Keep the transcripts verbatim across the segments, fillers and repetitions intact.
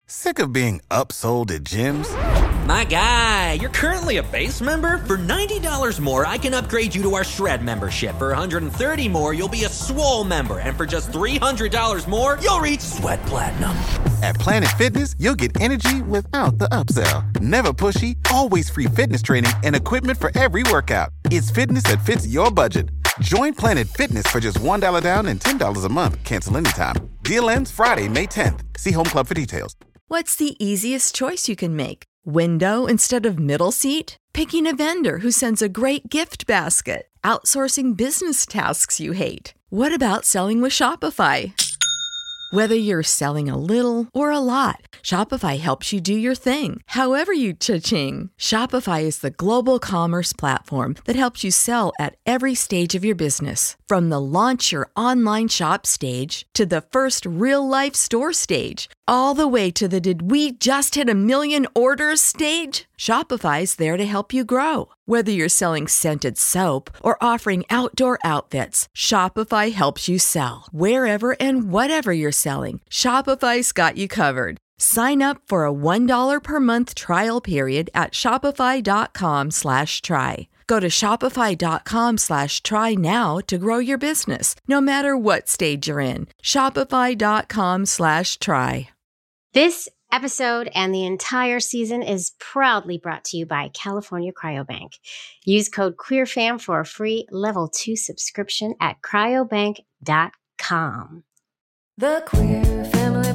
Sick of being upsold at gyms? My guy, you're currently a base member? For ninety dollars more, I can upgrade you to our Shred membership. For one hundred thirty dollars more, you'll be a Swole member. And for just three hundred dollars more, you'll reach Sweat Platinum. At Planet Fitness, you'll get energy without the upsell. Never pushy, always free fitness training and equipment for every workout. It's fitness that fits your budget. Join Planet Fitness for just one dollar down and ten dollars a month. Cancel anytime. Deal ends Friday, May tenth. See Home Club for details. What's the easiest choice you can make? Window instead of middle seat? Picking a vendor who sends a great gift basket? Outsourcing business tasks you hate? What about selling with Shopify? Whether you're selling a little or a lot, Shopify helps you do your thing, however you cha-ching. Shopify is the global commerce platform that helps you sell at every stage of your business. From the launch your online shop stage to the first real-life store stage, all the way to the did we just hit a million orders stage. Shopify's there to help you grow. Whether you're selling scented soap or offering outdoor outfits, Shopify helps you sell. Wherever and whatever you're selling, Shopify's got you covered. Sign up for a one dollar per month trial period at shopify.com slash try. Go to shopify.com slash try now to grow your business, no matter what stage you're in. Shopify.com slash try. This episode and the entire season is proudly brought to you by California Cryobank. Use code QueerFam for a free level two subscription at cryobank dot com. The Queer Family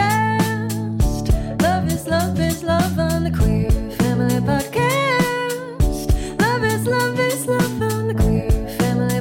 Podcast. Love is love is love on the Queer Family Podcast. Love is love is love on the Queer Family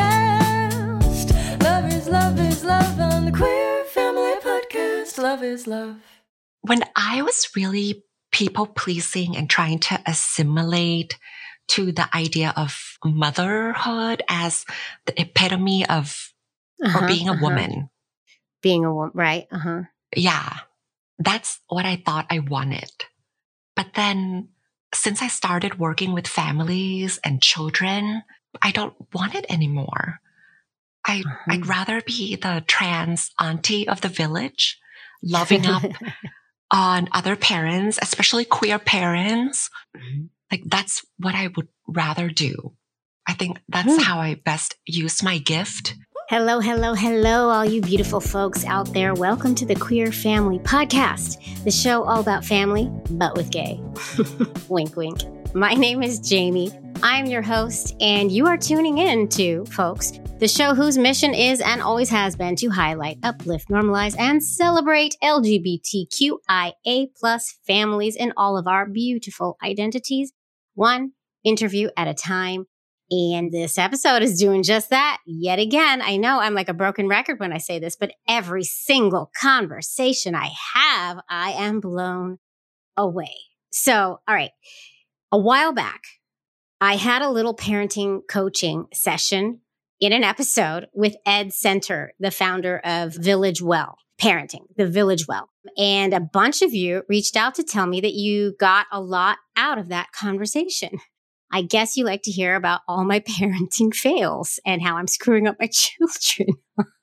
Podcast. Love is love is love on the Queer Family Podcast. Love is love. When I was really people-pleasing and trying to assimilate to the idea of motherhood as the epitome of Uh-huh, or being a uh-huh. woman. Being a woman, right? Uh-huh. Yeah, that's what I thought I wanted. But then since I started working with families and children, I don't want it anymore. I, Uh-huh. I'd rather be the trans auntie of the village, loving up on other parents, especially queer parents. Mhm. Like that's what I would rather do. I think that's Hmm. how I best use my gift. Hello, hello, hello, all you beautiful folks out there. Welcome to the Queer Family Podcast, the show all about family, but with gay. Wink, wink. My name is Jamie. I'm your host, and you are tuning in to, folks, the show whose mission is and always has been to highlight, uplift, normalize, and celebrate L G B T Q I A plus families in all of our beautiful identities, one interview at a time. And this episode is doing just that yet again. I know I'm like a broken record when I say this, but every single conversation I have, I am blown away. So, all right. A while back, I had a little parenting coaching session in an episode with Ed Center, the founder of Village Well Parenting, the Village Well. And a bunch of you reached out to tell me that you got a lot out of that conversation. I guess you like to hear about all my parenting fails and how I'm screwing up my children.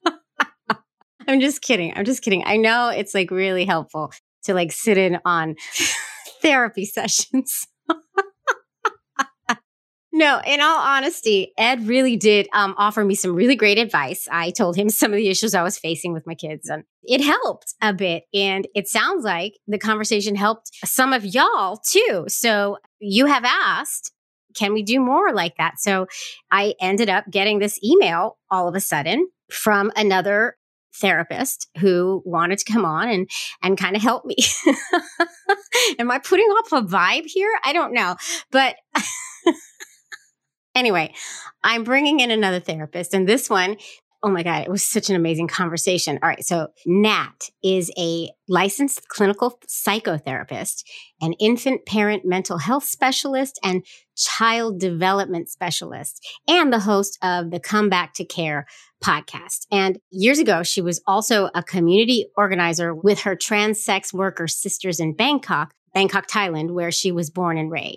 I'm just kidding. I'm just kidding. I know it's like really helpful to like sit in on therapy sessions. No, in all honesty, Ed really did um, offer me some really great advice. I told him some of the issues I was facing with my kids, and it helped a bit. And it sounds like the conversation helped some of y'all too. So you have asked, can we do more like that? So I ended up getting this email all of a sudden from another therapist who wanted to come on and, and kind of help me. Am I putting off a vibe here? I don't know. But anyway, I'm bringing in another therapist, and this one, oh my God, it was such an amazing conversation. All right. So Nat is a licensed clinical psychotherapist, an infant parent mental health specialist, and child development specialist, and the host of the Come Back to Care podcast. And years ago, she was also a community organizer with her trans sex worker sisters in Bangkok, Bangkok, Thailand, where she was born and raised.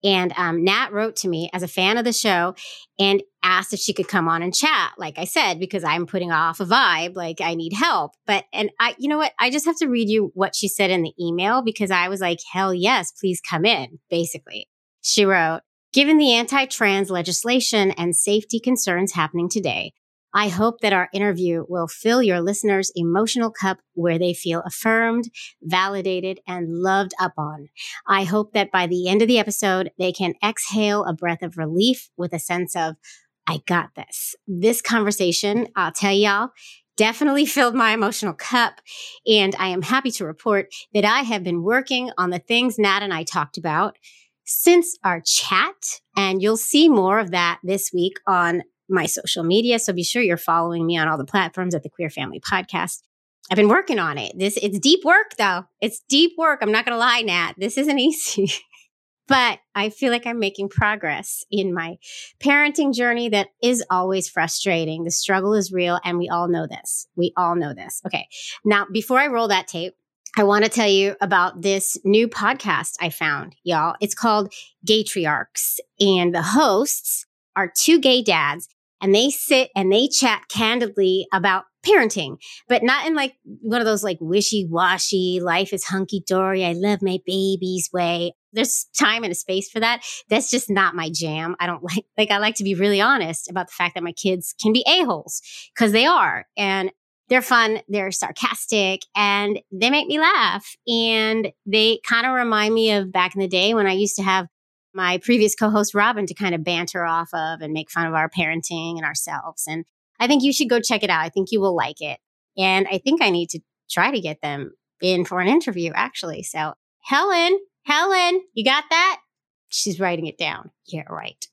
And um, Nat wrote to me as a fan of the show and asked if she could come on and chat, like I said, because I'm putting off a vibe, like I need help. But, and I, you know what? I just have to read you what she said in the email because I was like, hell yes, please come in, basically. She wrote, given the anti-trans legislation and safety concerns happening today, I hope that our interview will fill your listeners' emotional cup where they feel affirmed, validated, and loved up on. I hope that by the end of the episode, they can exhale a breath of relief with a sense of, I got this. This conversation, I'll tell y'all, definitely filled my emotional cup. And I am happy to report that I have been working on the things Nat and I talked about since our chat. And you'll see more of that this week on my social media. So be sure you're following me on all the platforms at the Queer Family Podcast. I've been working on it. This, it's deep work though. It's deep work. I'm not going to lie, Nat. This isn't easy, but I feel like I'm making progress in my parenting journey that is always frustrating. The struggle is real. And we all know this. We all know this. Okay. Now, before I roll that tape, I want to tell you about this new podcast I found, y'all. It's called Gaytriarchs, and the hosts are two gay dads. And they sit and they chat candidly about parenting, but not in like one of those like wishy-washy, life is hunky-dory, I love my babies way. There's time and a space for that. That's just not my jam. I don't like, like I like to be really honest about the fact that my kids can be a-holes because they are. And they're fun, they're sarcastic, and they make me laugh. And they kind of remind me of back in the day when I used to have my previous co-host, Robin, to kind of banter off of and make fun of our parenting and ourselves. And I think you should go check it out. I think you will like it. And I think I need to try to get them in for an interview, actually. So Helen, Helen, you got that? She's writing it down. Yeah, right.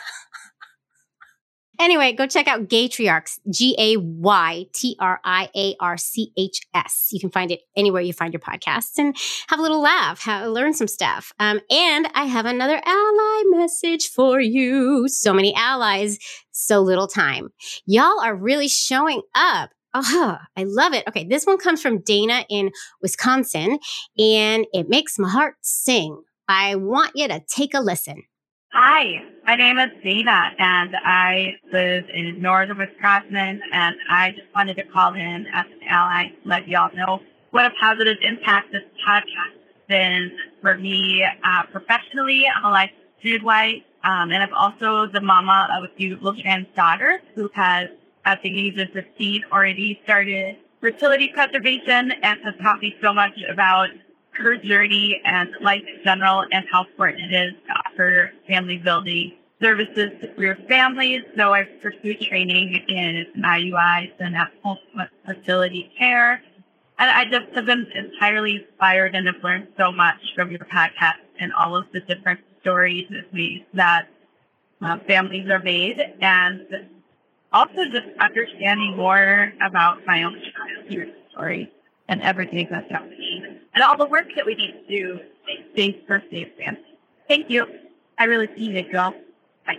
Anyway, go check out Gaytriarchs, G A Y T R I A R C H S. You can find it anywhere you find your podcasts and have a little laugh, have, learn some stuff. Um, and I have another ally message for you. So many allies, so little time. Y'all are really showing up. Oh, I love it. Okay, this one comes from Dana in Wisconsin, and it makes my heart sing. I want you to take a listen. Hi, my name is Dana, and I live in northern Wisconsin, and I just wanted to call in as an ally to let y'all know what a positive impact this podcast has been for me uh, professionally. I'm a licensed midwife, um, and I'm also the mama of a beautiful trans daughter who has, at the age of fifteen, already started fertility preservation and has taught me so much about her journey and life in general and how important it is to offer family building services to queer families. So I've pursued training in I U Is and at home fertility care. And I just have been entirely inspired and have learned so much from your podcast and all of the different stories and ways that uh, families are made. And also just understanding more about my own childhood story and everything that's happening, and all the work that we need to do to make things for safe families. Thank you. I really appreciate you all. Bye.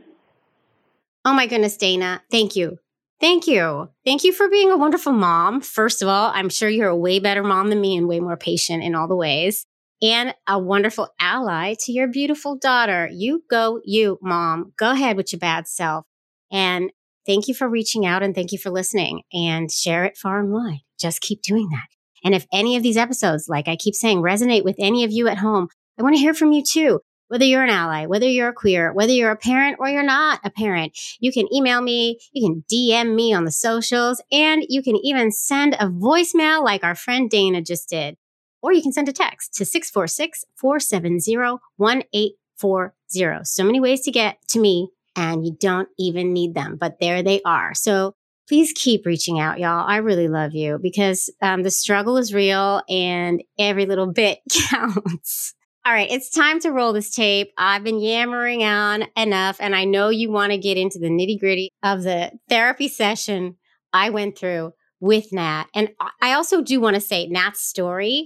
Oh my goodness, Dana. Thank you. Thank you. Thank you for being a wonderful mom. First of all, I'm sure you're a way better mom than me and way more patient in all the ways. And a wonderful ally to your beautiful daughter. You go, you, mom. Go ahead with your bad self. And thank you for reaching out, and thank you for listening, and share it far and wide. Just keep doing that. And if any of these episodes, like I keep saying, resonate with any of you at home, I want to hear from you too. Whether you're an ally, whether you're a queer, whether you're a parent or you're not a parent, you can email me, you can D M me on the socials, and you can even send a voicemail like our friend Dana just did. Or you can send a text to six four six, four seven zero, one eight four zero. So many ways to get to me, and you don't even need them, but there they are. So please keep reaching out, y'all. I really love you because um, the struggle is real and every little bit counts. All right, it's time to roll this tape. I've been yammering on enough, and I know you want to get into the nitty gritty of the therapy session I went through with Nat. And I also do want to say Nat's story.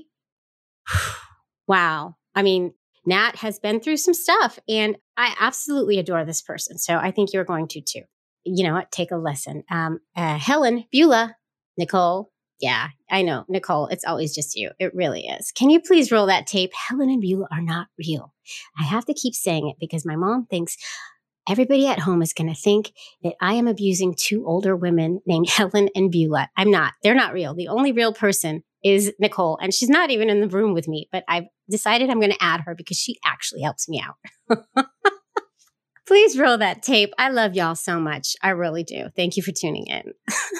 Wow. I mean, Nat has been through some stuff, and I absolutely adore this person. So I think you're going to too. You know what? Take a lesson. Um, uh, Helen, Beulah, Nicole, Yeah, I know. Nicole, it's always just you. It really is. Can you please roll that tape? Helen and Beulah are not real. I have to keep saying it because my mom thinks everybody at home is going to think that I am abusing two older women named Helen and Beulah. I'm not. They're not real. The only real person is Nicole, and she's not even in the room with me, but I've decided I'm going to add her because she actually helps me out. Please roll that tape. I love y'all so much. I really do. Thank you for tuning in.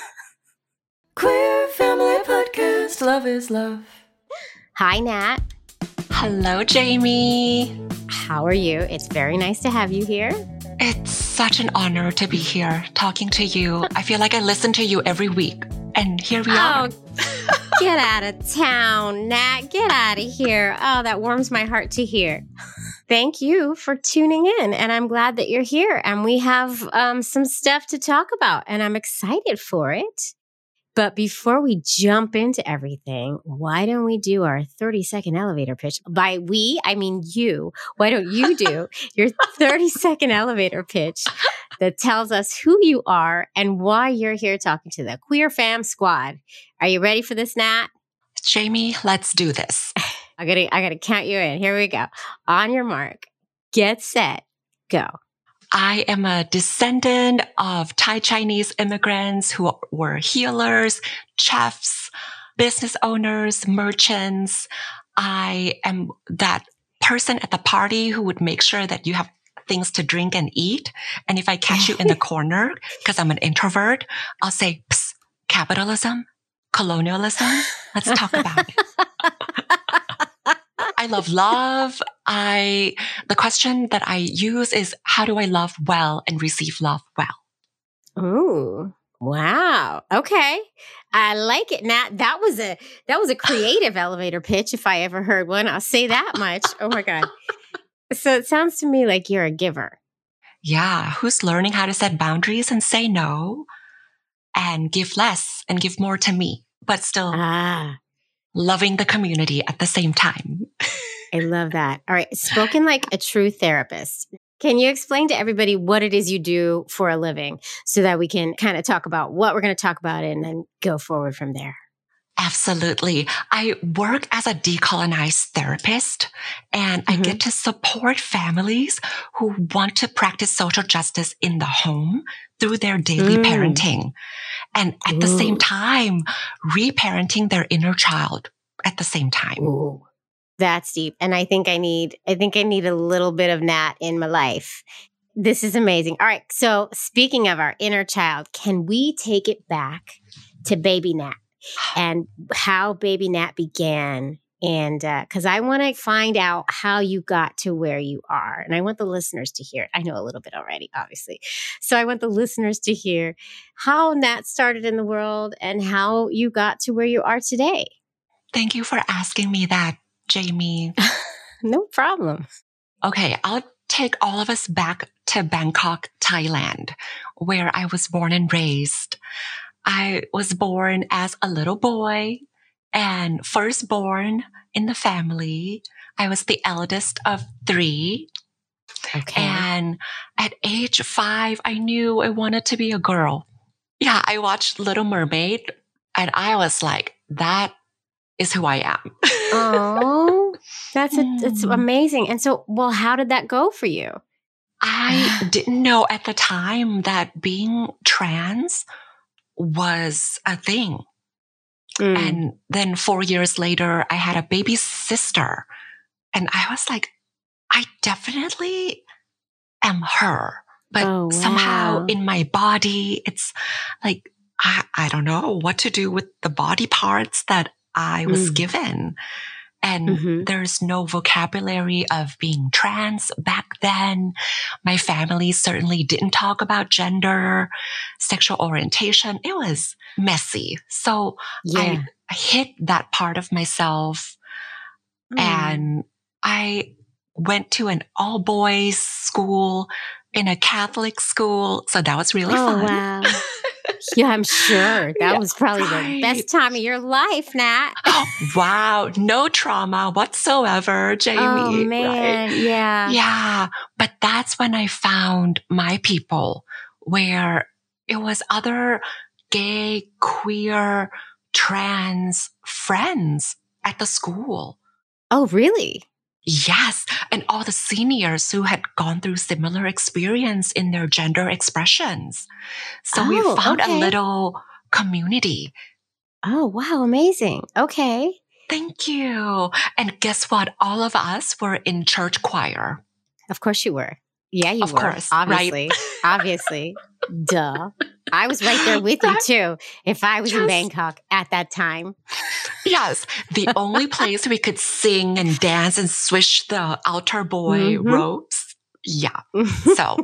Queer Family Podcast. Love is love. Hi, Nat. Hello, Jamie. How are you? It's very nice to have you here. It's such an honor to be here talking to you. I feel like I listen to you every week. And here we are. Oh, get out of town, Nat. Get out of here. Oh, that warms my heart to hear. Thank you for tuning in. And I'm glad that you're here. And we have um, some stuff to talk about. And I'm excited for it. But before we jump into everything, why don't we do our thirty second elevator pitch? By we, I mean you. Why don't you do your thirty second elevator pitch that tells us who you are and why you're here talking to the Queer Fam Squad? Are you ready for this, Nat? Jamie, let's do this. I gotta, I gotta count you in. Here we go. On your mark, get set, go. I am a descendant of Thai Chinese immigrants who were healers, chefs, business owners, merchants. I am that person at the party who would make sure that you have things to drink and eat. And if I catch you in the corner, because I'm an introvert, I'll say, psst, capitalism, colonialism, let's talk about it. I love love. I, the question that I use is, how do I love well and receive love well? Ooh, wow. Okay. I like it, Nat. That was a, that was a creative elevator pitch if I ever heard one. I'll say that much. Oh my God. So it sounds to me like you're a giver. Yeah. Who's learning how to set boundaries and say no and give less and give more to me, but still Ah. loving the community at the same time. I love that. All right. Spoken like a true therapist. Can you explain to everybody what it is you do for a living so that we can kind of talk about what we're going to talk about and then go forward from there? Absolutely. I work as a decolonized therapist, and mm-hmm. I get to support families who want to practice social justice in the home through their daily mm. parenting. And at Ooh. the same time, reparenting their inner child at the same time. Ooh. That's deep. And I think I need, I think I need a little bit of Nat in my life. This is amazing. All right. So speaking of our inner child, can we take it back to baby Nat and how baby Nat began? And uh, because I want to find out how you got to where you are. And I want the listeners to hear it. I know a little bit already, obviously. So I want the listeners to hear how Nat started in the world and how you got to where you are today. Thank you for asking me that, Jamie. No problem. Okay, I'll take all of us back to Bangkok, Thailand, where I was born and raised. I was born as a little boy and firstborn in the family. I was the eldest of three. Okay. And at age five, I knew I wanted to be a girl. Yeah, I watched Little Mermaid and I was like, that is who I am. Oh, that's a, that's amazing. And so, well, how did that go for you? I didn't know at the time that being trans was a thing. Mm. And then four years later, I had a baby sister. And I was like, I definitely am her. But oh, wow. somehow in my body, it's like, I, I don't know what to do with the body parts that I was mm. given. And mm-hmm. there's no vocabulary of being trans back then. My family certainly didn't talk about gender, sexual orientation. It was messy. So yeah. I hid that part of myself. Mm. And I went to an all boys school in a Catholic school. So that was really oh, fun. Wow. Yeah, I'm sure. That yeah, was probably right. the best time of your life, Nat. Oh, wow. No trauma whatsoever, Jamie. Oh, man. Right? Yeah. Yeah. But that's when I found my people, where it was other gay, queer trans friends at the school. Oh, really? Yes. And all the seniors who had gone through similar experience in their gender expressions. So Oh, we found okay. a little community. Oh, wow. Amazing. Okay. Thank you. And guess what? All of us were in church choir. Of course you were. Yeah, you Of were. course, Obviously. right? Obviously. Duh. I was right there with you too. If I was in Yes. Bangkok at that time. Yes. The only place we could sing and dance and swish the altar boy Mhm. robes. Yeah. So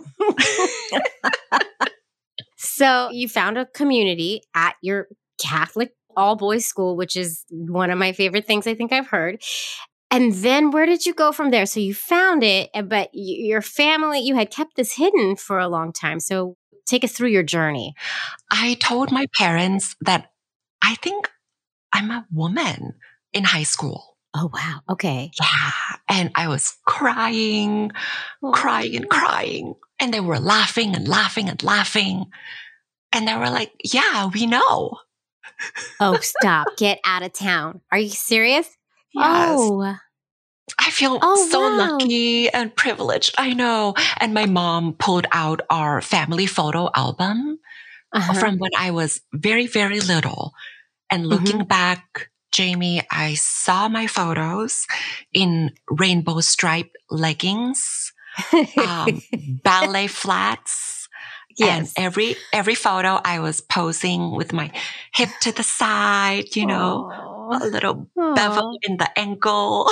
So you found a community at your Catholic all boys school, which is one of my favorite things I think I've heard. And then where did you go from there? So you found it, uh, but y- your family, you had kept this hidden for a long time. So take us through your journey. I told my parents that I think I'm a woman in high school. Oh, wow. Okay. Yeah. And I was crying, crying and crying. And they were laughing and laughing and laughing. And they were like, yeah, we know. Oh, stop. Get out of town. Are you serious? Yes. Oh, I feel Oh, so wow. lucky and privileged. I know. And my mom pulled out our family photo album uh-huh. from when I was very, very little. And looking back, Jamie, I saw my photos in rainbow striped leggings, um, ballet flats. yes. And every every photo I was posing with my hip to the side, you know, a little bevel in the ankle.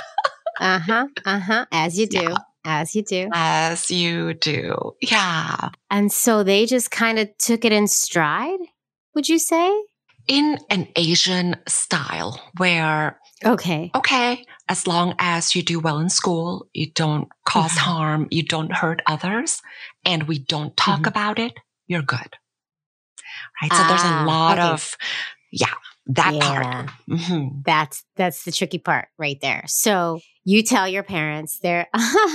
Uh huh. Uh huh. As you do. Yeah. As you do. As you do. Yeah. And so they just kind of took it in stride, would you say? In an Asian style where, Okay. okay, as long as you do well in school, you don't cause Mhm. harm, you don't hurt others, and we don't talk Mhm. about it, you're good. Right? So there's Ah, a lot okay. of, yeah, that Yeah. part. hmm That's that's the tricky part right there. So you tell your parents, they're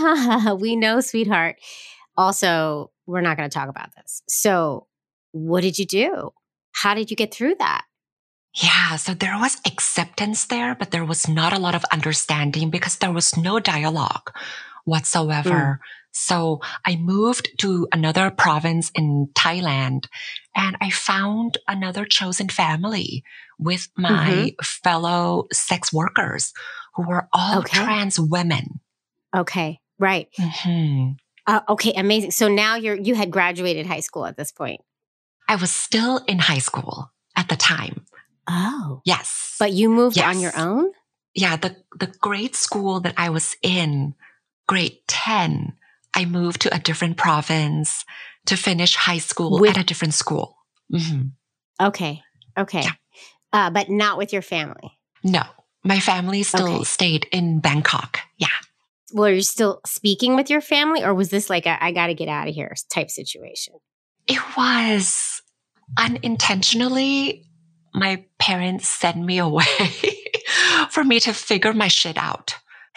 we know, sweetheart. Also, we're not going to talk about this. So what did you do? How did you get through that? Yeah, so there was acceptance there, but there was not a lot of understanding because there was no dialogue whatsoever. So I moved to another province in Thailand and I found another chosen family with my fellow sex workers who were all Okay. trans women. Okay. Right. hmm Uh, okay. Amazing. So now you're you had graduated high school at this point. I was still in high school at the time. Oh. Yes. But you moved Yes. on your own? Yeah, the, the grade school that I was in, grade ten, I moved to a different province to finish high school With- at a different school. hmm Okay. Okay. Yeah. Uh, but not with your family. No, my family still Okay. stayed in Bangkok. Yeah. Were you still speaking with your family, or was this like a I got to get out of here type situation? It was unintentionally, my parents sent me away for me to figure my shit out.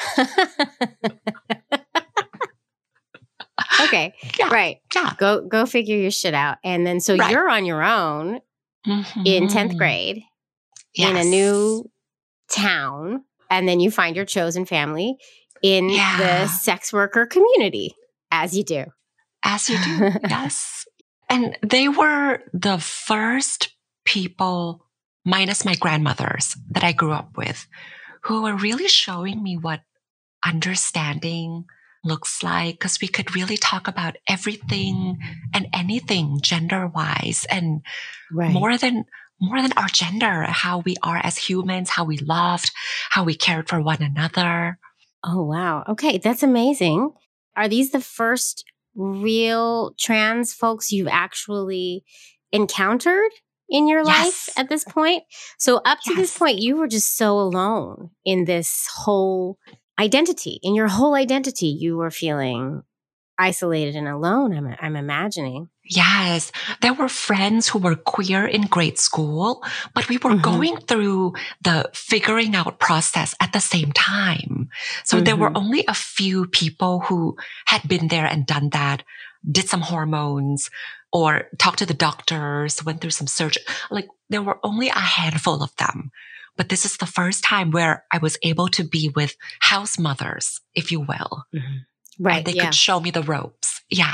Okay. Yeah. Right. Yeah. Go go figure your shit out. And then so Right. you're on your own Mhm. in tenth grade in a Yes. new town, and then you find your chosen family in Yeah. the sex worker community, as you do. As you do, yes. And they were the first people, minus my grandmothers, that I grew up with, who were really showing me what understanding looks like, because we could really talk about everything and anything gender-wise, and Right. more than more than our gender, how we are as humans, how we loved, how we cared for one another. Oh, wow. Okay. That's amazing. Are these the first real trans folks you've actually encountered in your life Yes. at this point? So up to this Yes. point, you were just so alone in this whole identity. In your whole identity, you were feeling isolated and alone, I'm, I'm imagining. Yes, there were friends who were queer in grade school, but we were Mhm. going through the figuring out process at the same time. So there were Mhm. only a few people who had been there and done that, did some hormones, or talked to the doctors, went through some surgery. Like there were only a handful of them. But this is the first time where I was able to be with house mothers, if you will. Mm-hmm. Right. And they yeah. could show me the ropes. Yeah.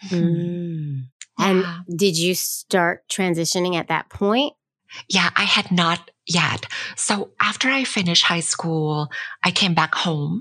Mm. Yeah. And did you start transitioning at that point? Yeah, I had not yet. So after I finished high school, I came back home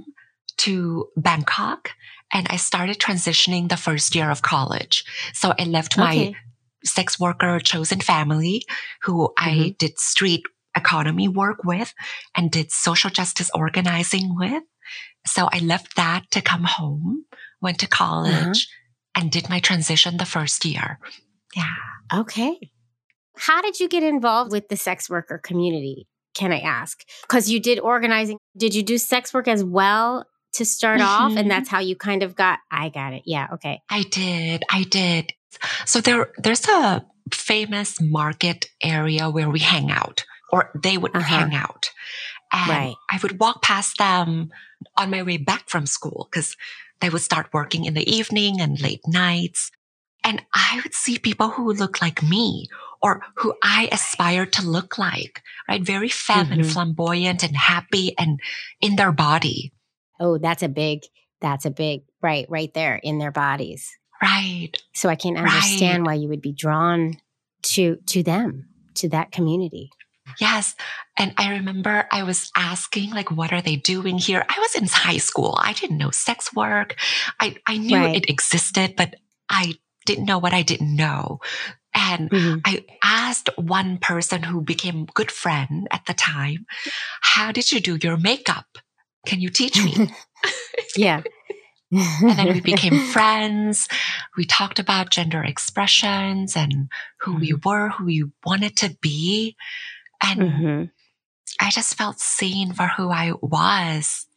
to Bangkok and I started transitioning the first year of college. So I left my Okay. sex worker chosen family who I Mm-hmm. did street economy work with and did social justice organizing with. So I left that to come home, went to college Uh-huh. and did my transition the first year. Yeah. Okay. How did you get involved with the sex worker community? Can I ask? Because you did organizing. Did you do sex work as well to start off? Mhm. And that's how you kind of got, I got it. Yeah. Okay. I did. I did. So there, there's a famous market area where we hang out, or they would Uh-huh. hang out. And Right. I would walk past them on my way back from school because they would start working in the evening and late nights. And I would see people who look like me or who I aspired to look like, right? Very femme and Mhm. flamboyant and happy and in their body. Oh, that's a big, that's a big, right, right there in their bodies. Right. So I can understand why you would be drawn to, to them, to that community. Yes. And I remember I was asking, like, what are they doing here? I was in high school. I didn't know sex work. I, I knew Right. it existed, but I didn't know what I didn't know. And Mhm. I asked one person who became a good friend at the time, how did you do your makeup? Can you teach me? Yeah. And then we became friends. We talked about gender expressions and who we were, who we wanted to be. And Mhm. I just felt seen for who I was.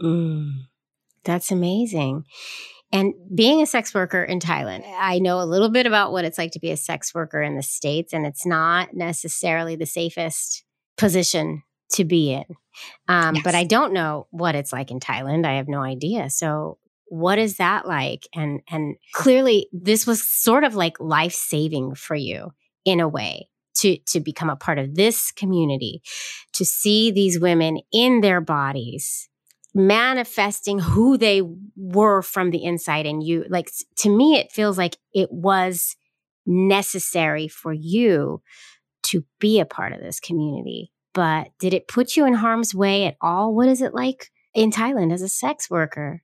Mm. That's amazing. And being a sex worker in Thailand, I know a little bit about what it's like to be a sex worker in the States, and it's not necessarily the safest position to be in. Um, Yes. But I don't know what it's like in Thailand. I have no idea. So what is that like? And and clearly this was sort of like life-saving for you in a way to, to become a part of this community, to see these women in their bodies manifesting who they were from the inside. And you, like, to me, it feels like it was necessary for you to be a part of this community. But did it put you in harm's way at all? What is it like in Thailand as a sex worker?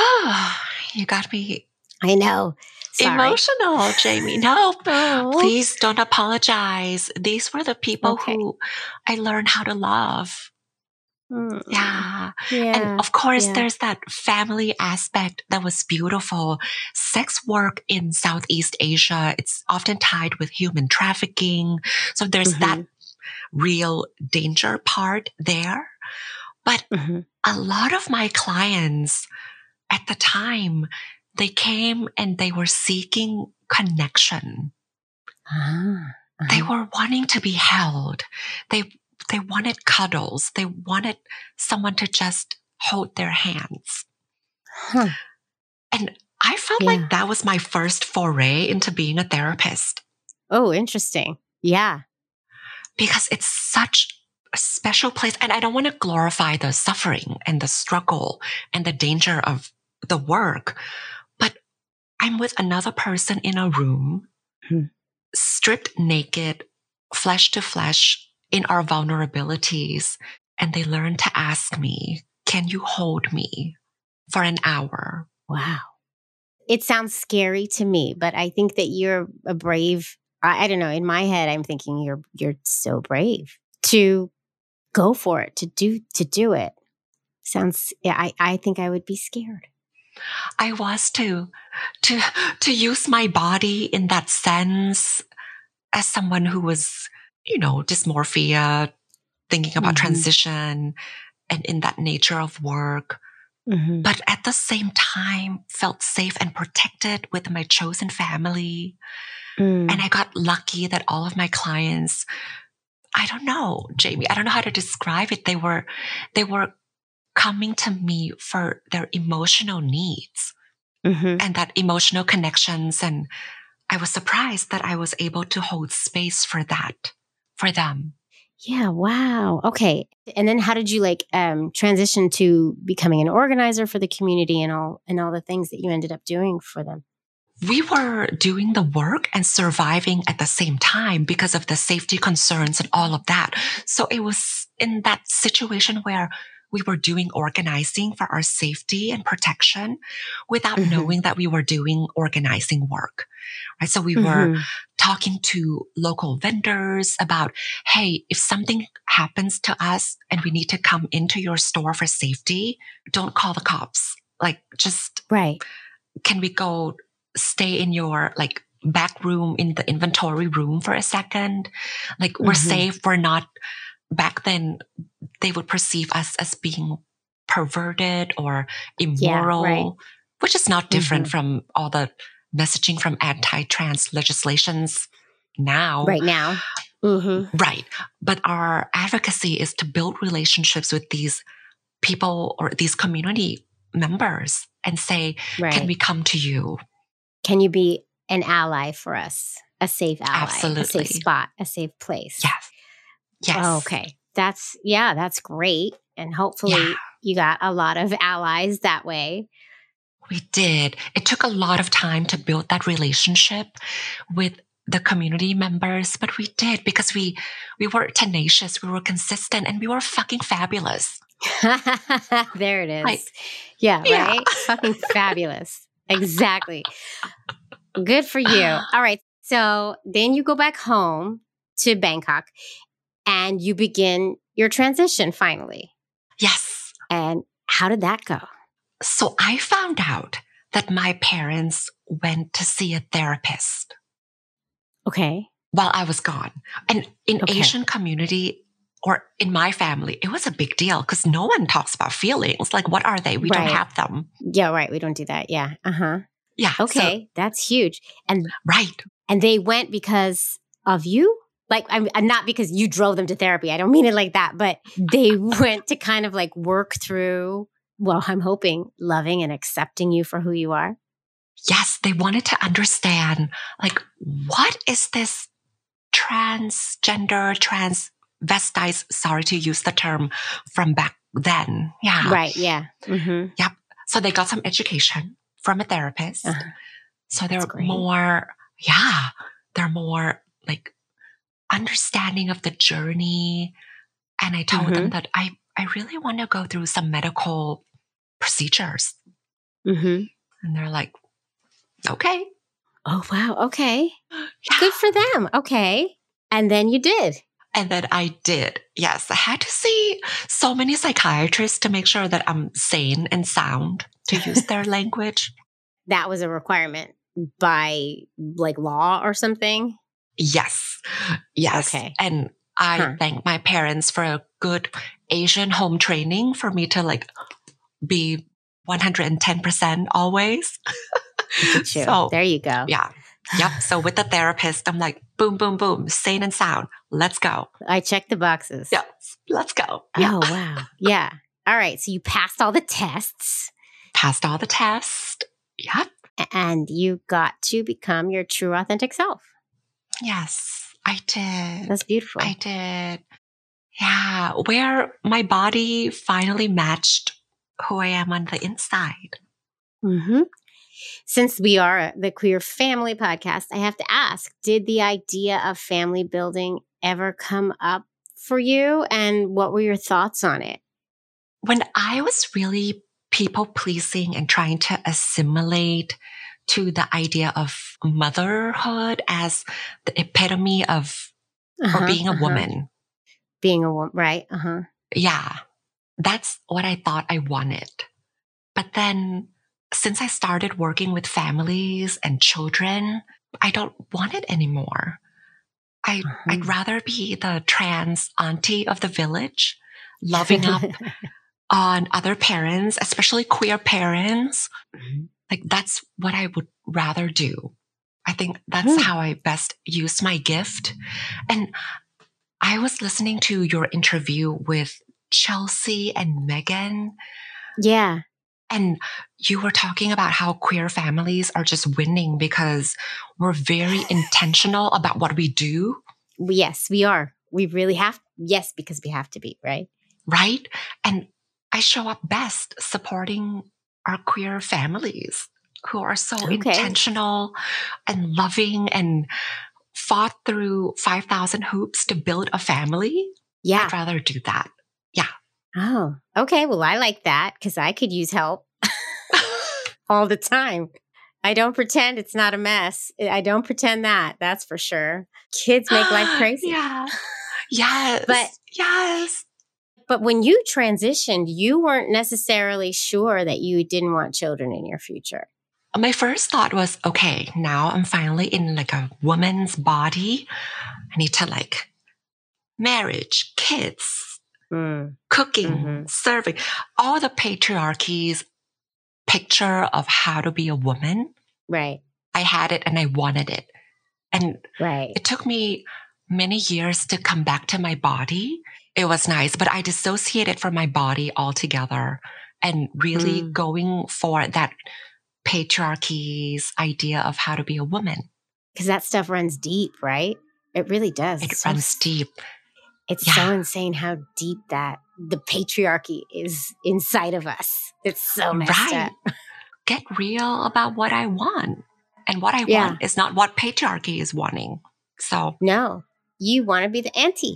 You got me I know. Sorry. emotional, Jamie. No, Oh. please don't apologize. These were the people Okay. who I learned how to love. Mm. Yeah. Yeah. And of course, yeah. there's that family aspect that was beautiful. Sex work in Southeast Asia, it's often tied with human trafficking. So there's Mhm. that real danger part there. But Mhm. a lot of my clients at the time, they came and they were seeking connection. Ah. They Uh-huh. were wanting to be held. They they wanted cuddles. They wanted someone to just hold their hands. Huh. And I felt Yeah. like that was my first foray into being a therapist Oh, interesting. Yeah. because it's such a special place. And I don't want to glorify the suffering and the struggle and the danger of the work, but I'm with another person in a room, Hmm. stripped naked, flesh to flesh in our vulnerabilities. And they learn to ask me, can you hold me for an hour? Wow. It sounds scary to me, but I think that you're a brave, I, I don't know, in my head, I'm thinking you're, you're so brave to go for it, to do, to do it. Sounds, yeah, I, I think I would be scared. I was to, to, to use my body in that sense as someone who was, you know, dysmorphia, thinking about Mhm. transition and in that nature of work. Mm-hmm. But at the same time, felt safe and protected with my chosen family. Mm. And I got lucky that all of my clients, I don't know, Jamie, I don't know how to describe it. They were, they were coming to me for their emotional needs Mm-hmm. and that emotional connections and I was surprised that I was able to hold space for that, for them. Yeah. Wow. Okay. And then how did you like um, transition to becoming an organizer for the community and all and all the things that you ended up doing for them? We were doing the work and surviving at the same time because of the safety concerns and all of that. So it was in that situation where we were doing organizing for our safety and protection without mm-hmm. knowing that we were doing organizing work. Right? So we mm-hmm. were talking to local vendors about, hey, if something happens to us and we need to come into your store for safety, don't call the cops. Like, just, right. Can we go stay in your like back room in the inventory room for a second? Like, we're mm-hmm. safe. We're not, back then they would perceive us as being perverted or immoral, yeah, right. which is not different mm-hmm. from all the messaging from anti-trans legislations now. Right now. Mm-hmm. Right. But our advocacy is to build relationships with these people or these community members and say, right. can we come to you? Can you be an ally for us? A safe ally, Absolutely. A safe spot, a safe place. Yes. Yes. Oh, okay. That's, yeah, that's great. And hopefully yeah. you got a lot of allies that way. We did. It took a lot of time to build that relationship with the community members, but we did because we, we were tenacious, we were consistent, and we were fucking fabulous. There it is. Like, yeah, yeah, right? Fucking fabulous. Exactly. Good for you. All right. So then you go back home to Bangkok and you begin your transition finally. Yes. And how did that go? So I found out that my parents went to see a therapist. Okay. While I was gone. And in okay. Asian community or in my family, it was a big deal because no one talks about feelings. Like, what are they? We right. don't have them. Yeah, right. We don't do that. Yeah. Uh-huh. Yeah. Okay. So, that's huge. And right. And they went because of you? Like, I'm, I'm not because you drove them to therapy. I don't mean it like that, but they went to kind of like work through, well, I'm hoping, loving and accepting you for who you are. Yes, they wanted to understand, like, what is this transgender, transvestites, sorry to use the term from back then. Yeah. Right, yeah. Mm-hmm. Yep. So they got some education from a therapist. Uh-huh. So they're more, yeah, they're more like understanding of the journey. And I told mm-hmm. them that I, I really want to go through some medical procedures. Mm-hmm. And they're like, okay. Oh, wow. Okay. Yeah. Good for them. Okay. And then you did. And then I did. Yes. I had to see so many psychiatrists to make sure that I'm sane and sound, to use their language. That was a requirement by like law or something? Yes. Yes. Okay. And I huh. thank my parents for a good Asian home training for me to like be one hundred ten percent always. So there you go. Yeah. Yep. So with the therapist, I'm like, boom, boom, boom, sane and sound. Let's go. I checked the boxes. Yes. Let's go. Yeah. Oh, wow. Yeah. All right. So you passed all the tests. Passed all the tests. Yep. And you got to become your true, authentic self. Yes, I did. That's beautiful. I did. Yeah. Where my body finally matched who I am on the inside. Mm-hmm. Since we are the Queer Family Podcast, I have to ask, did the idea of family building ever come up for you? And what were your thoughts on it? When I was really people pleasing and trying to assimilate to the idea of motherhood as the epitome of uh-huh, or being a uh-huh. woman. Being a woman, right? Uh-huh. Yeah. That's what I thought I wanted. But then since I started working with families and children, I don't want it anymore. I, uh-huh. I'd rather be the trans auntie of the village, loving up on other parents, especially queer parents. Mm-hmm. Like, that's what I would rather do. I think that's mm. how I best use my gift. And I was listening to your interview with Chelsea and Megan. Yeah. And you were talking about how queer families are just winning because we're very intentional about what we do. Yes, we are. We really have. Yes, because we have to be, right? Right? And I show up best supporting our queer families who are so Okay. intentional and loving and fought through five thousand hoops to build a family. Yeah. I'd rather do that. Yeah. Oh, okay. Well, I like that because I could use help all the time. I don't pretend it's not a mess. I don't pretend that. That's for sure. Kids make life crazy. Yeah. Yes. But yes. But when you transitioned, you weren't necessarily sure that you didn't want children in your future. My first thought was, okay, now I'm finally in like a woman's body. I need to like marriage, kids, Mm. cooking, Mm-hmm. serving, all the patriarchy's picture of how to be a woman. Right. I had it and I wanted it. And Right. it took me many years to come back to my body. It was nice, but I dissociated from my body altogether and really Mm. going for that patriarchy's idea of how to be a woman. Because that stuff runs deep, right? It really does. It It's so runs deep. It's Yeah. so insane how deep that the patriarchy is inside of us. It's so messed Right. up. Get real about what I want. And what I Yeah. want is not what patriarchy is wanting. So No, you want to be the auntie,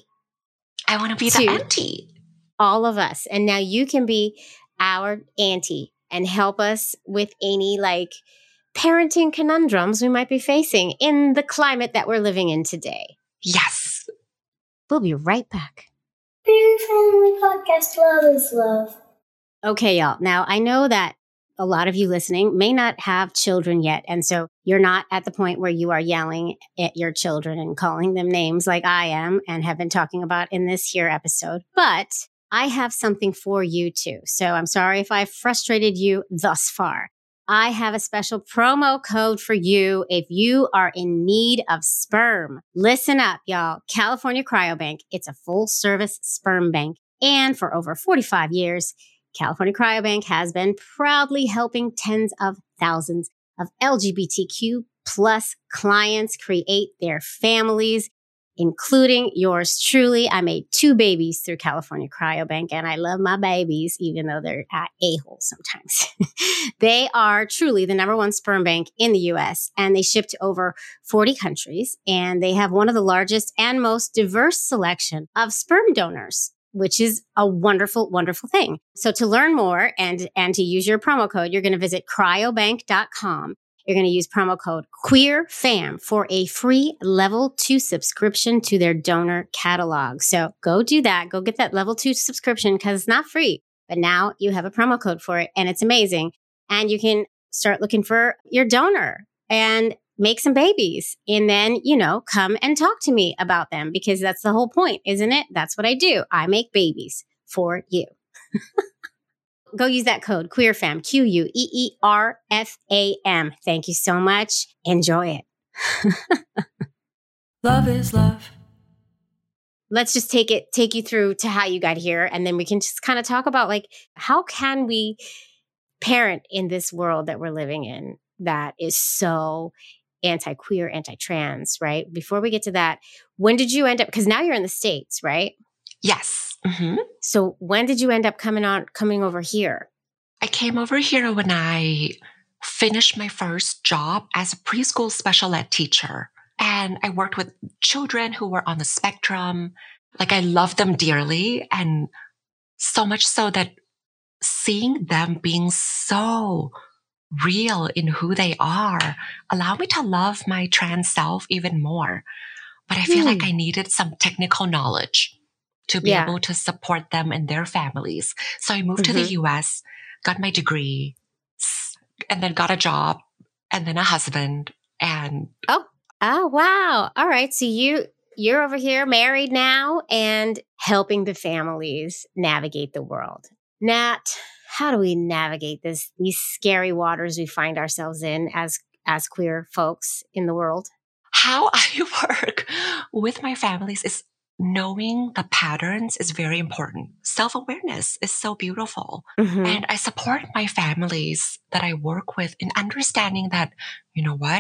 I want to be Two. the auntie. all of us. And now you can be our auntie and help us with any like parenting conundrums we might be facing in the climate that we're living in today. Yes. We'll be right back. Queer Family Podcast, love is love. Okay, y'all. Now, I know that a lot of you listening may not have children yet. And so you're not at the point where you are yelling at your children and calling them names like I am and have been talking about in this here episode. But I have something for you too. So I'm sorry if I've frustrated you thus far. I have a special promo code for you if you are in need of sperm. Listen up, y'all. California Cryobank. It's a full service sperm bank. And for over forty-five years, California Cryobank has been proudly helping tens of thousands of L G B T Q plus clients create their families, including yours truly. I made two babies through California Cryobank, and I love my babies, even though they're uh, a-holes sometimes. They are truly the number one sperm bank in the U S, and they ship to over forty countries, and they have one of the largest and most diverse selection of sperm donors, which is a wonderful, wonderful thing. So to learn more and, and to use your promo code, you're going to visit cryobank dot com. You're going to use promo code QueerFam for a free level two subscription to their donor catalog. So go do that. Go get that level two subscription because it's not free, but now you have a promo code for it and it's amazing. And you can start looking for your donor and make some babies. And then, you know, come and talk to me about them because that's the whole point, isn't it? That's what I do. I make babies for you. Go use that code, QueerFam, Q U E E R F A M. Thank you so much. Enjoy it. Love is love. Let's just take it, take you through to how you got here. And then we can just kind of talk about like, how can we parent in this world that we're living in that is so anti-queer, anti-trans, right? Before we get to that, when did you end up, because now you're in the States, right? Yes. Mm-hmm. So when did you end up coming on, coming over here? I came over here when I finished my first job as a preschool special ed teacher. And I worked with children who were on the spectrum. Like I loved them dearly. And so much so that seeing them being so real in who they are allowed me to love my trans self even more. But I feel Hmm. like I needed some technical knowledge to be Yeah. able to support them and their families. So I moved to Mhm. the U S, got my degree, s- and then got a job, and then a husband. And Oh, wow. All right. So you, you're over here married now and helping the families navigate the world. Nat, how do we navigate this, these scary waters we find ourselves in as, as queer folks in the world? how I work with my families is knowing the patterns is very important. Self-awareness is so beautiful. Mm-hmm. And I support my families that I work with in understanding that, you know what?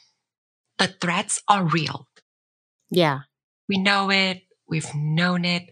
The threats are real. Yeah. We know it. We've known it.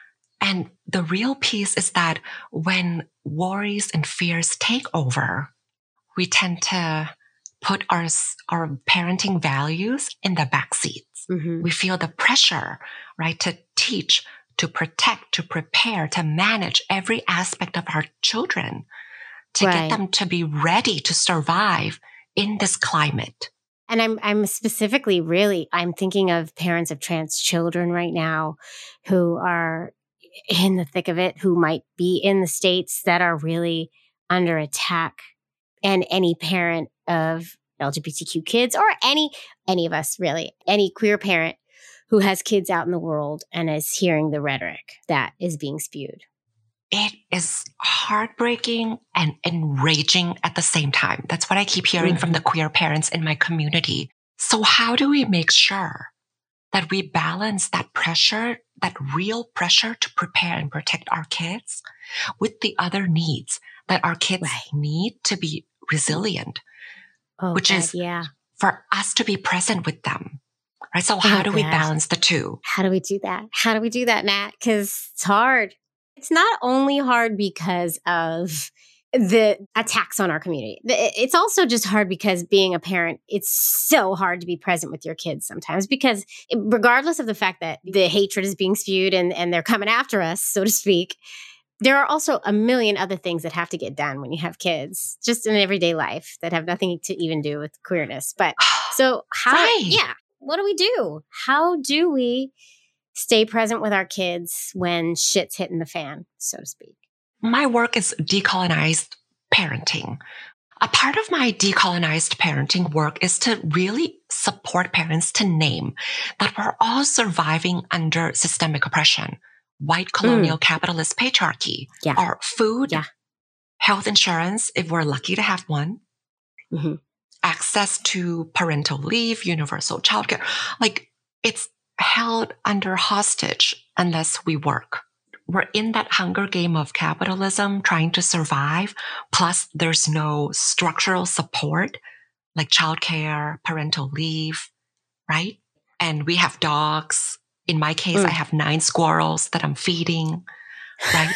And the real piece is that when worries and fears take over, we tend to put our, our parenting values in the back seats. Mm-hmm. We feel the pressure, right, to teach, to protect, to prepare, to manage every aspect of our children, to Right. get them to be ready to survive in this climate. And I'm I'm specifically really I'm thinking of parents of trans children right now who are in the thick of it, who might be in the states that are really under attack, and any parent of L G B T Q kids or any any of us really, any queer parent who has kids out in the world and is hearing the rhetoric that is being spewed. It is heartbreaking and enraging at the same time. That's what I keep hearing Mm-hmm. from the queer parents in my community. So how do we make sure that we balance that pressure, that real pressure to prepare and protect our kids with the other needs that our kids Right. need to be resilient, Oh, which God, is yeah. for us to be present with them, right? So how Oh, do we God. balance the two? How do we do that? How do we do that, Nat? Because it's hard. It's not only hard because of the attacks on our community. The- It's also just hard because being a parent, it's so hard to be present with your kids sometimes because regardless of the fact that the hatred is being spewed and, and they're coming after us, so to speak, there are also a million other things that have to get done when you have kids, just in everyday life that have nothing to even do with queerness. But so how, Right. yeah, what do we do? How do we stay present with our kids when shit's hitting the fan, so to speak? My work is decolonized parenting. A part of my decolonized parenting work is to really support parents to name that we're all surviving under systemic oppression, white colonial capitalist patriarchy, Yeah. our food, Yeah. health insurance, if we're lucky to have one, Mm-hmm. access to parental leave, universal childcare. Like it's held under hostage unless we work. We're in that hunger game of capitalism trying to survive. Plus there's no structural support like childcare, parental leave, right? And we have dogs. In my case, Mm. I have nine squirrels that I'm feeding, right?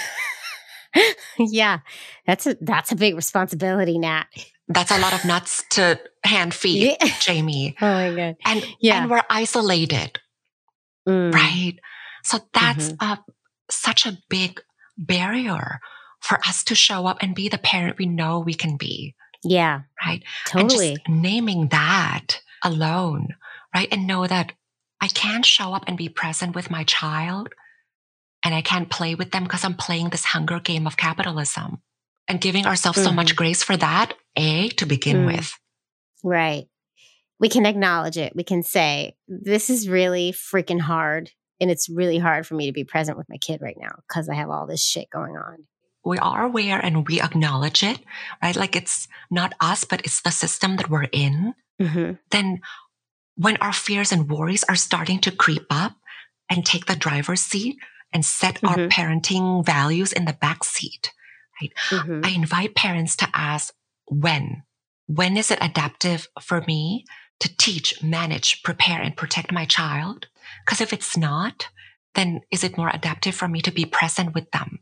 Yeah, that's a that's a big responsibility, Nat. That's a lot of nuts to hand feed, Yeah. Jamie. Oh my God. And, Yeah. and we're isolated. Mm. Right. So that's Mm-hmm. a, such a big barrier for us to show up and be the parent we know we can be. Yeah, Right. totally. And just naming that alone. Right. And know that I can show up and be present with my child and I can't play with them because I'm playing this hunger game of capitalism and giving ourselves so much grace for that, A, to begin Mm. with. Right. We can acknowledge it. We can say, this is really freaking hard. And it's really hard for me to be present with my kid right now because I have all this shit going on. We are aware and we acknowledge it, right? Like it's not us, but it's the system that we're in. Mm-hmm. Then when our fears and worries are starting to creep up and take the driver's seat and set our Mhm. parenting values in the back seat, right? Mm-hmm. I invite parents to ask when. When is it adaptive for me to teach, manage, prepare, and protect my child? Because if it's not, then is it more adaptive for me to be present with them?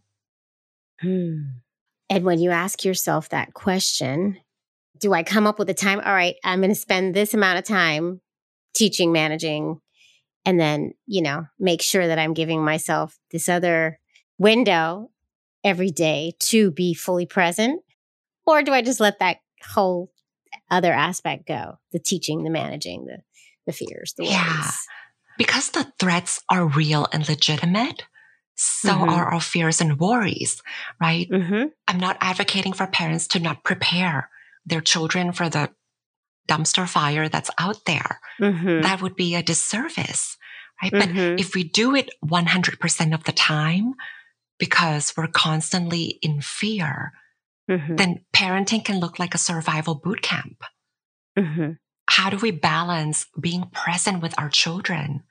Hmm. And when you ask yourself that question, do I come up with a time? All right, I'm going to spend this amount of time teaching, managing, and then, you know, make sure that I'm giving myself this other window every day to be fully present? Or do I just let that whole other aspect go? The teaching, the managing, the, the fears, the worries. Yeah. Because the threats are real and legitimate, so Mhm. are our fears and worries, right? Mm-hmm. I'm not advocating for parents to not prepare their children for the dumpster fire that's out there. Mm-hmm. That would be a disservice, right? But Mhm. if we do it one hundred percent of the time because we're constantly in fear, Mm-hmm. then parenting can look like a survival boot camp. Mm-hmm. How do we balance being present with our children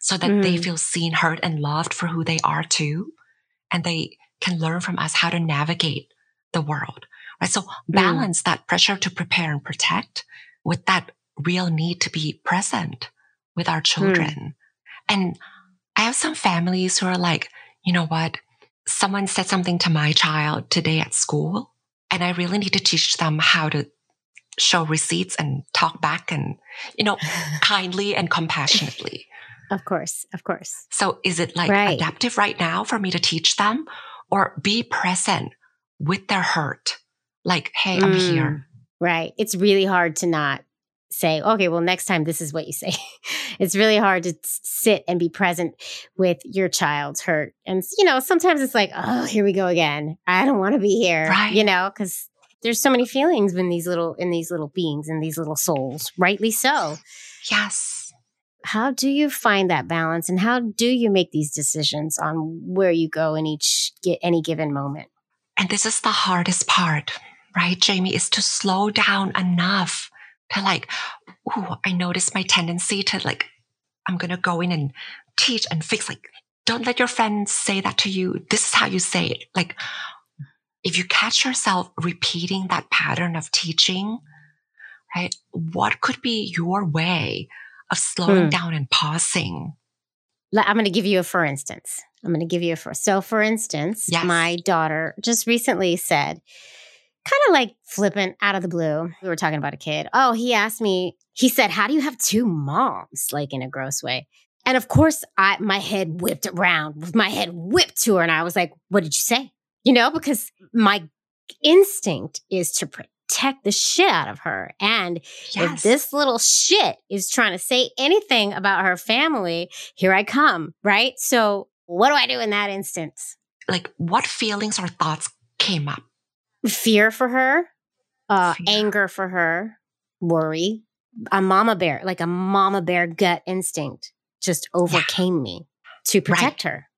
so that Mm. they feel seen, heard, and loved for who they are too. And they can learn from us how to navigate the world, right? So balance that pressure to prepare and protect with that real need to be present with our children. And I have some families who are like, you know what? Someone said something to my child today at school, and I really need to teach them how to show receipts and talk back and, you know, kindly and compassionately. Of course, of course. So is it like Right. adaptive right now for me to teach them, or be present with their hurt? Like, hey, I'm Mm. here. Right. It's really hard to not say, okay, well, next time this is what you say. It's really hard to s- sit and be present with your child's hurt. And, you know, sometimes it's like, oh, here we go again. I don't want to be here, Right. you know, because there's so many feelings in these little, in these little beings, in these little souls, rightly so. Yes. How do you find that balance, and how do you make these decisions on where you go in each, get any given moment? And this is the hardest part, right, Jamie, is to slow down enough to like, ooh, I notice my tendency to like, I'm going to go in and teach and fix. Like, don't let your friends say that to you. This is how you say it. Like, if you catch yourself repeating that pattern of teaching, right, what could be your way of slowing Hmm. down and pausing? Like, I'm going to give you a for instance. I'm going to give you a for. So, for instance, Yes. my daughter just recently said, kind of like flippant out of the blue, we were talking about a kid. Oh, he asked me, he said, how do you have two moms? Like in a gross way. And of course, I my head whipped around, my head whipped to her. And I was like, what did you say? You know, because my instinct is to protect the shit out of her. And if Yes. this little shit is trying to say anything about her family, here I come, right? So what do I do in that instance? Like, what feelings or thoughts came up? Fear for her, uh, Fear. anger for her, worry, a mama bear, like a mama bear gut instinct just overcame me to protect her.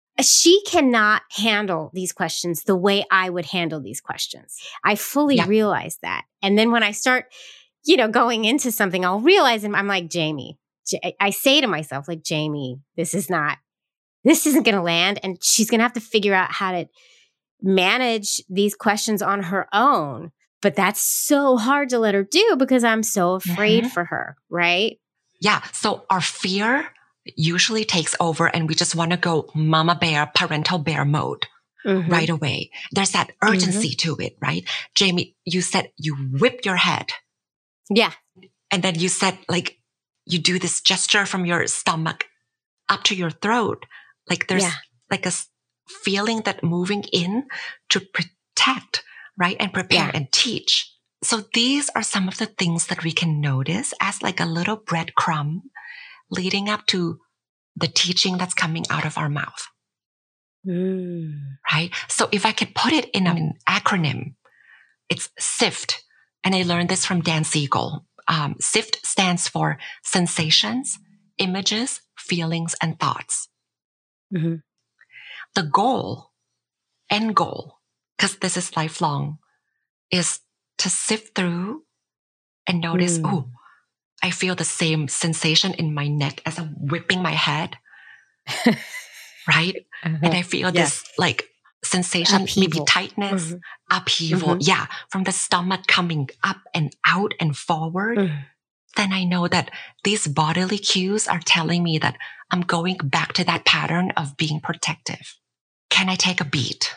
She cannot handle these questions the way I would handle these questions. I fully Yeah. realize that. And then when I start, you know, going into something, I'll realize, and I'm like, Jamie, J- I say to myself, like, Jamie, this is not, this isn't going to land. And she's going to have to figure out how to manage these questions on her own. But that's so hard to let her do because I'm so afraid Mhm. for her, right? Yeah. So our fear usually takes over and we just want to go mama bear, parental bear mode Mhm. right away. There's that urgency to it, right? Jamie, you said you whip your head Yeah. and then you said like you do this gesture from your stomach up to your throat. Like there's Yeah. like a s- feeling that moving in to protect, right? And prepare Yeah. and teach. So these are some of the things that we can notice as like a little breadcrumb leading up to the teaching that's coming out of our mouth, Mm. right? So if I could put it in an acronym, it's SIFT. And I learned this from Dan Siegel. Um, SIFT stands for sensations, images, feelings, and thoughts. Mhm. The goal, end goal, because this is lifelong, is to sift through and notice, Mm. oh, I feel the same sensation in my neck as I'm whipping my head, right? And I feel Yeah. this like sensation, maybe Upheaval. tightness, Mhm. upheaval. Mhm. Yeah. From the stomach coming up and out and forward. Mm. Then I know that these bodily cues are telling me that I'm going back to that pattern of being protective. Can I take a beat?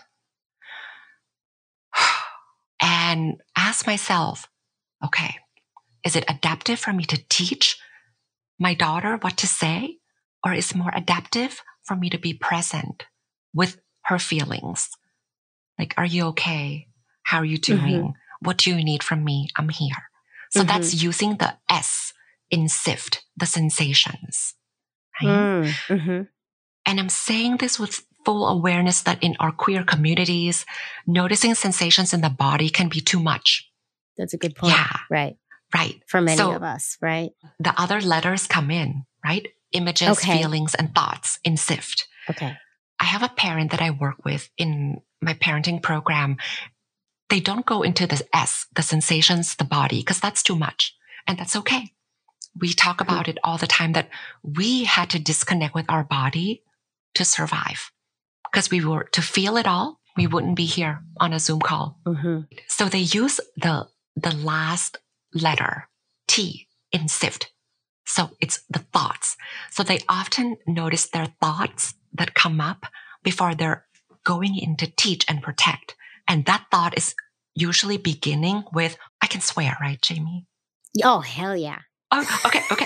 And ask myself, okay, is it adaptive for me to teach my daughter what to say? Or is it more adaptive for me to be present with her feelings? Like, are you okay? How are you doing? What do you need from me? I'm here. So Mhm. that's using the S in SIFT, the sensations. Right? Mm. Mhm. And I'm saying this with full awareness that in our queer communities, noticing sensations in the body can be too much. That's a good point. Yeah. Right. Right. For many So of us, right? the other letters come in, right? Images, Okay. feelings, and thoughts in SIFT. Okay. I have a parent that I work with in my parenting program. They don't go into the S, the sensations, the body, because that's too much. And that's okay. we talk about it all the time that we had to disconnect with our body to survive. Because we were to feel it all, we wouldn't be here on a Zoom call. Mm-hmm. So they use the the last letter, T, in SIFT. So it's the thoughts. So they often notice their thoughts that come up before they're going in to teach and protect. And that thought is usually beginning with, I can swear, right, Jamie? Oh, hell yeah. Oh, okay, okay.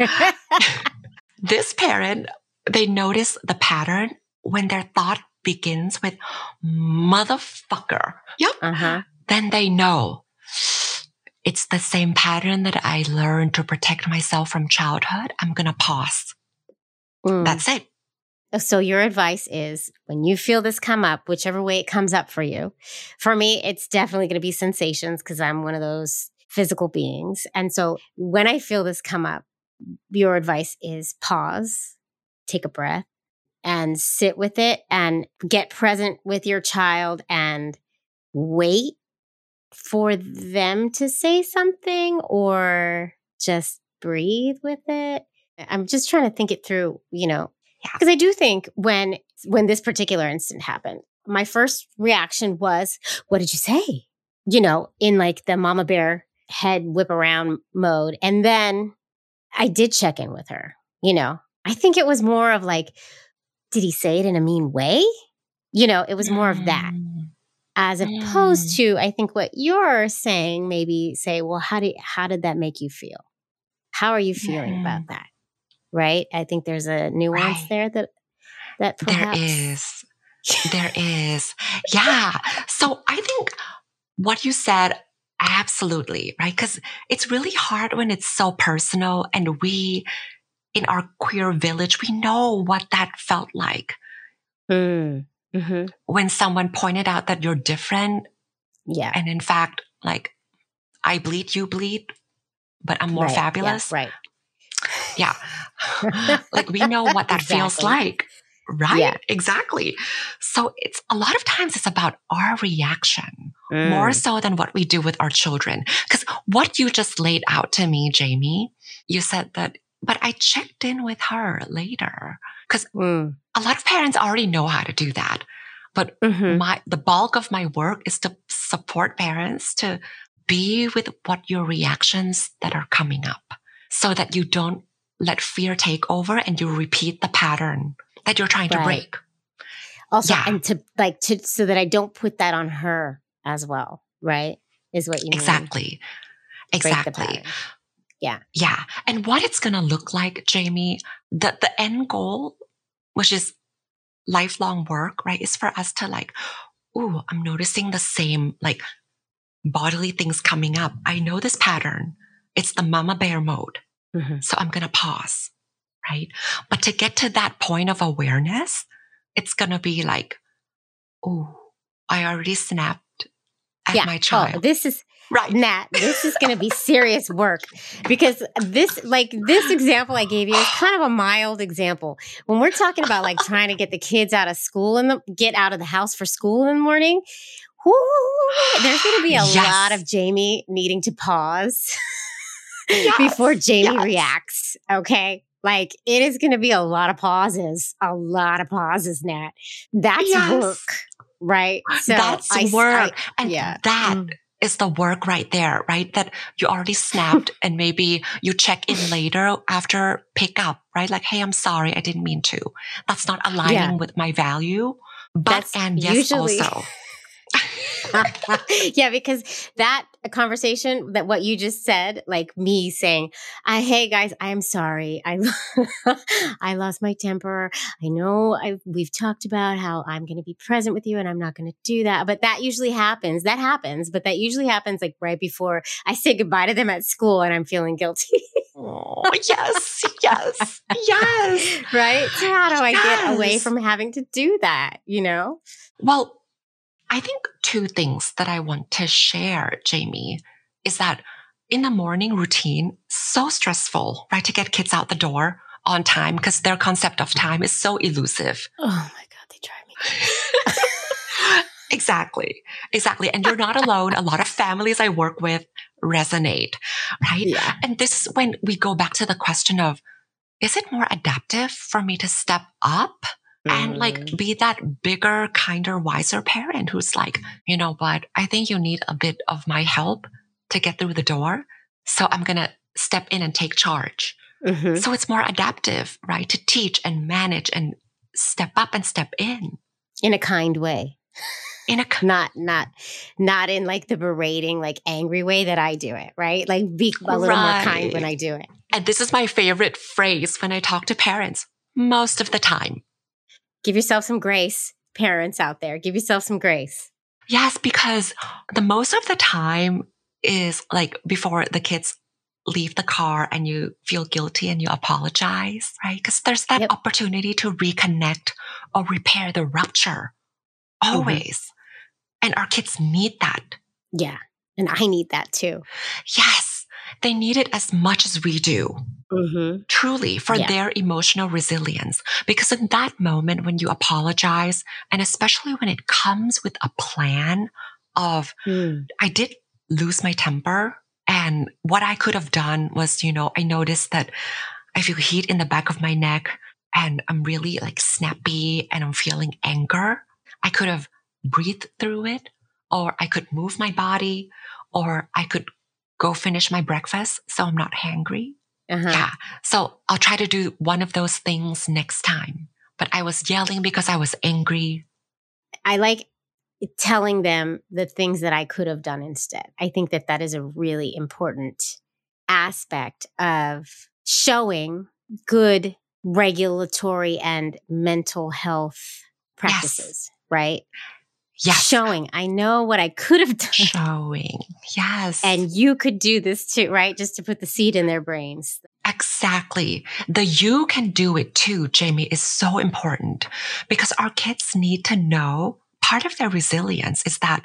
This parent, they notice the pattern when their thought begins with motherfucker. Yep. Uh-huh. Then they know it's the same pattern that I learned to protect myself from childhood. I'm going to pause. Mm. That's it. So your advice is when you feel this come up, whichever way it comes up for you, for me, it's definitely going to be sensations because I'm one of those physical beings. And so when I feel this come up, your advice is pause, take a breath, and sit with it and get present with your child and wait for them to say something or just breathe with it. I'm just trying to think it through, you know, because I do think when when this particular incident happened, my first reaction was, what did you say? You know, in like the mama bear head whip around mode. And then I did check in with her, you know. I think it was more of like, did he say it in a mean way? You know, it was more of that. As opposed to, I think what you're saying, maybe say, well, how did how did that make you feel? How are you feeling Mm. about that? Right? I think there's a nuance Right. there that that perhaps There is. There is. Yeah. So I think what you said, absolutely, right? Because it's really hard when it's so personal and we, in our queer village, we know what that felt like. Mm. Mm-hmm. When someone pointed out that you're different, Yeah. and in fact, like, I bleed, you bleed, but I'm more Right. fabulous. Yeah, right. Yeah. Like, we know what that feels Exactly. like. Right? Yeah. Exactly. So it's a lot of times it's about our reaction Mm. more so than what we do with our children. Because what you just laid out to me, Jamie, you said that, but I checked in with her later. Because Mm. a lot of parents already know how to do that. But Mhm. my the bulk of my work is to support parents to be with what your reactions that are coming up so that you don't let fear take over and you repeat the pattern that you're trying to Right. break. Also, Yeah. and to like to so that I don't put that on her as well, right? Is what you mean. Exactly. Break the Exactly. pattern. Yeah. Yeah. And what it's going to look like, Jamie, the, the end goal, which is lifelong work, right, is for us to like, ooh, I'm noticing the same like bodily things coming up. I know this pattern. It's the mama bear mode. Mhm. So I'm going to pause, right? But to get to that point of awareness, it's going to be like, ooh, I already snapped at Yeah. my Oh, child. this is Right. Nat, this is going to be serious work because this, like this example I gave you is kind of a mild example. When we're talking about like trying to get the kids out of school and the, get out of the house for school in the morning, whoo, there's going to be a Yes. lot of Jamie needing to pause Yes. before Jamie Yes. reacts. Okay. Like it is going to be a lot of pauses, a lot of pauses, Nat. That's Yes. work, right? So That's I, work. I, and yeah. that Mm. is the work right there, right? That you already snapped and maybe you check in later after pick up, right? Like, hey, I'm sorry. I didn't mean to. That's not aligning Yeah. with my value. But, That's and yes, usually- also. Yeah, because that conversation, that what you just said, like me saying, I, hey guys, I am sorry. I, I lost my temper. I know I, we've talked about how I'm going to be present with you and I'm not going to do that. But that usually happens. That happens. But that usually happens like right before I say goodbye to them at school and I'm feeling guilty. Oh, yes, yes, yes. Right? So how do I get away Yes. from having to do that, you know? Well, I think two things that I want to share, Jamie, is that in the morning routine, so stressful, right? To get kids out the door on time because their concept of time is so elusive. Oh my God, they drive me. Exactly. Exactly. And you're not alone. A lot of families I work with resonate, right? Yeah. And this is when we go back to the question of, is it more adaptive for me to step up and like be that bigger, kinder, wiser parent who's like, you know what, I think you need a bit of my help to get through the door. So I'm going to step in and take charge. Mm-hmm. So it's more adaptive, right? To teach and manage and step up and step in. In a kind way. In a not not not in like the berating, like angry way that I do it, right? Like be a little right. more kind when I do it. And this is my favorite phrase when I talk to parents most of the time. Give yourself some grace, parents out there. Give yourself some grace. Yes, because the most of the time is like before the kids leave the car and you feel guilty and you apologize, right? Because there's that Yep. opportunity to reconnect or repair the rupture always. Mm-hmm. And our kids need that. Yeah. And I need that too. Yes. They need it as much as we do. Mm-hmm. Truly, for Yeah. their emotional resilience. Because in that moment when you apologize, and especially when it comes with a plan of, Mm. I did lose my temper, and what I could have done was, you know, I noticed that I feel heat in the back of my neck and I'm really like snappy and I'm feeling anger. I could have breathed through it, or I could move my body, or I could go finish my breakfast so I'm not hangry. Uh-huh. Yeah. So I'll try to do one of those things next time. But I was yelling because I was angry. I like telling them the things that I could have done instead. I think that that is a really important aspect of showing good regulatory and mental health practices, right? Yes. Showing, I know what I could have done. Showing. Yes. And you could do this too, right? Just to put the seed in their brains. Exactly. The you can do it too, Jamie, is so important because our kids need to know part of their resilience is that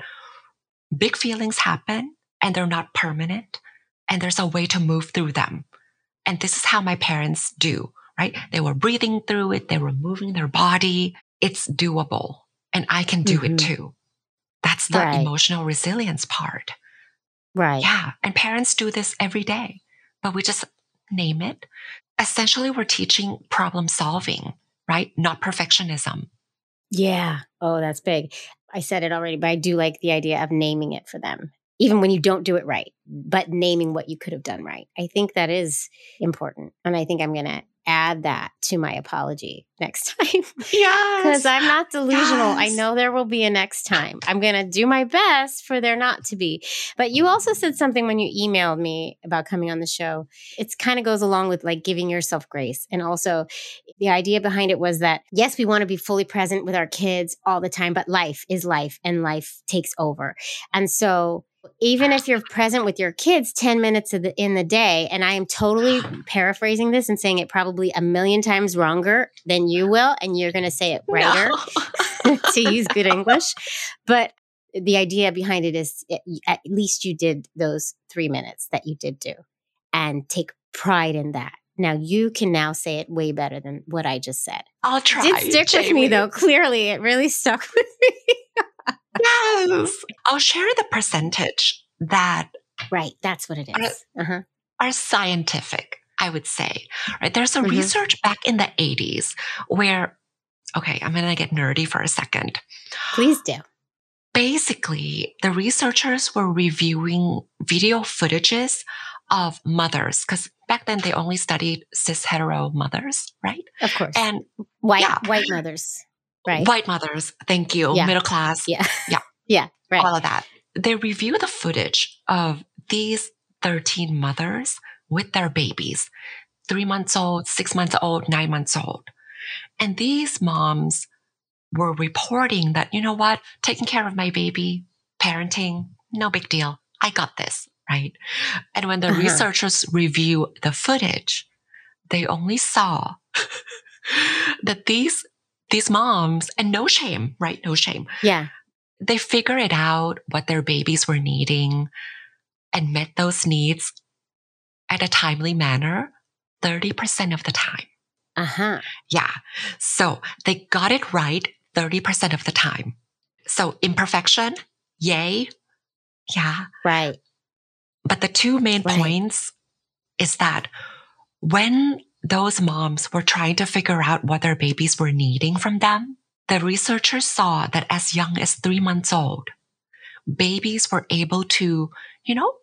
big feelings happen and they're not permanent and there's a way to move through them. And this is how my parents do, right? They were breathing through it. They were moving their body. It's doable and I can do Mm-hmm. it too. That's the Right. emotional resilience part. Right. Yeah. And parents do this every day, but we just name it. Essentially, we're teaching problem solving, right? Not perfectionism. Yeah. Oh, that's big. I said it already, but I do like the idea of naming it for them, even when you don't do it right, but naming what you could have done right. I think that is important. And I think I'm going to add that to my apology next time. Yes. Because I'm not delusional. I Yes. know there will be a next time. I'm going to do my best for there not to be. But you also said something when you emailed me about coming on the show. It kind of goes along with like giving yourself grace. And also the idea behind it was that, yes, we want to be fully present with our kids all the time, but life is life and life takes over. And so even if you're present with your kids ten minutes of the, in the day, and I am totally paraphrasing this and saying it probably a million times wronger than you will, and you're going to say it righter No. to use good English. But the idea behind it is it, at least you did those three minutes that you did do and take pride in that. Now you can now say it way better than what I just said. I'll try. It did stick Jamie. with me though. Clearly, it really stuck with me. Yes. I'll share the percentage that Right. That's what it is. Uh-huh. are scientific, I would say. Right? There's a Mhm. research back in the eighties where, okay, I'm going to get nerdy for a second. Please do. Basically, the researchers were reviewing video footages of mothers because back then they only studied cis hetero mothers, right? Of course. And white yeah. white mothers. Right. white mothers, thank you, Yeah. middle class, Yeah. Yeah. Yeah. Right. all of that. They review the footage of these thirteen mothers with their babies, three months old, six months old, nine months old. And these moms were reporting that, you know what, taking care of my baby, parenting, no big deal. I got this, right? And when the Uh-huh. researchers review the footage, they only saw that these these moms, and no shame, right? No shame. Yeah. They figure it out what their babies were needing and met those needs at a timely manner thirty percent of the time. Uh-huh. Yeah. So they got it right thirty percent of the time. So imperfection, yay. Yeah. Right. But the two main Right. points is that when those moms were trying to figure out what their babies were needing from them, the researchers saw that as young as three months old, babies were able to, you know,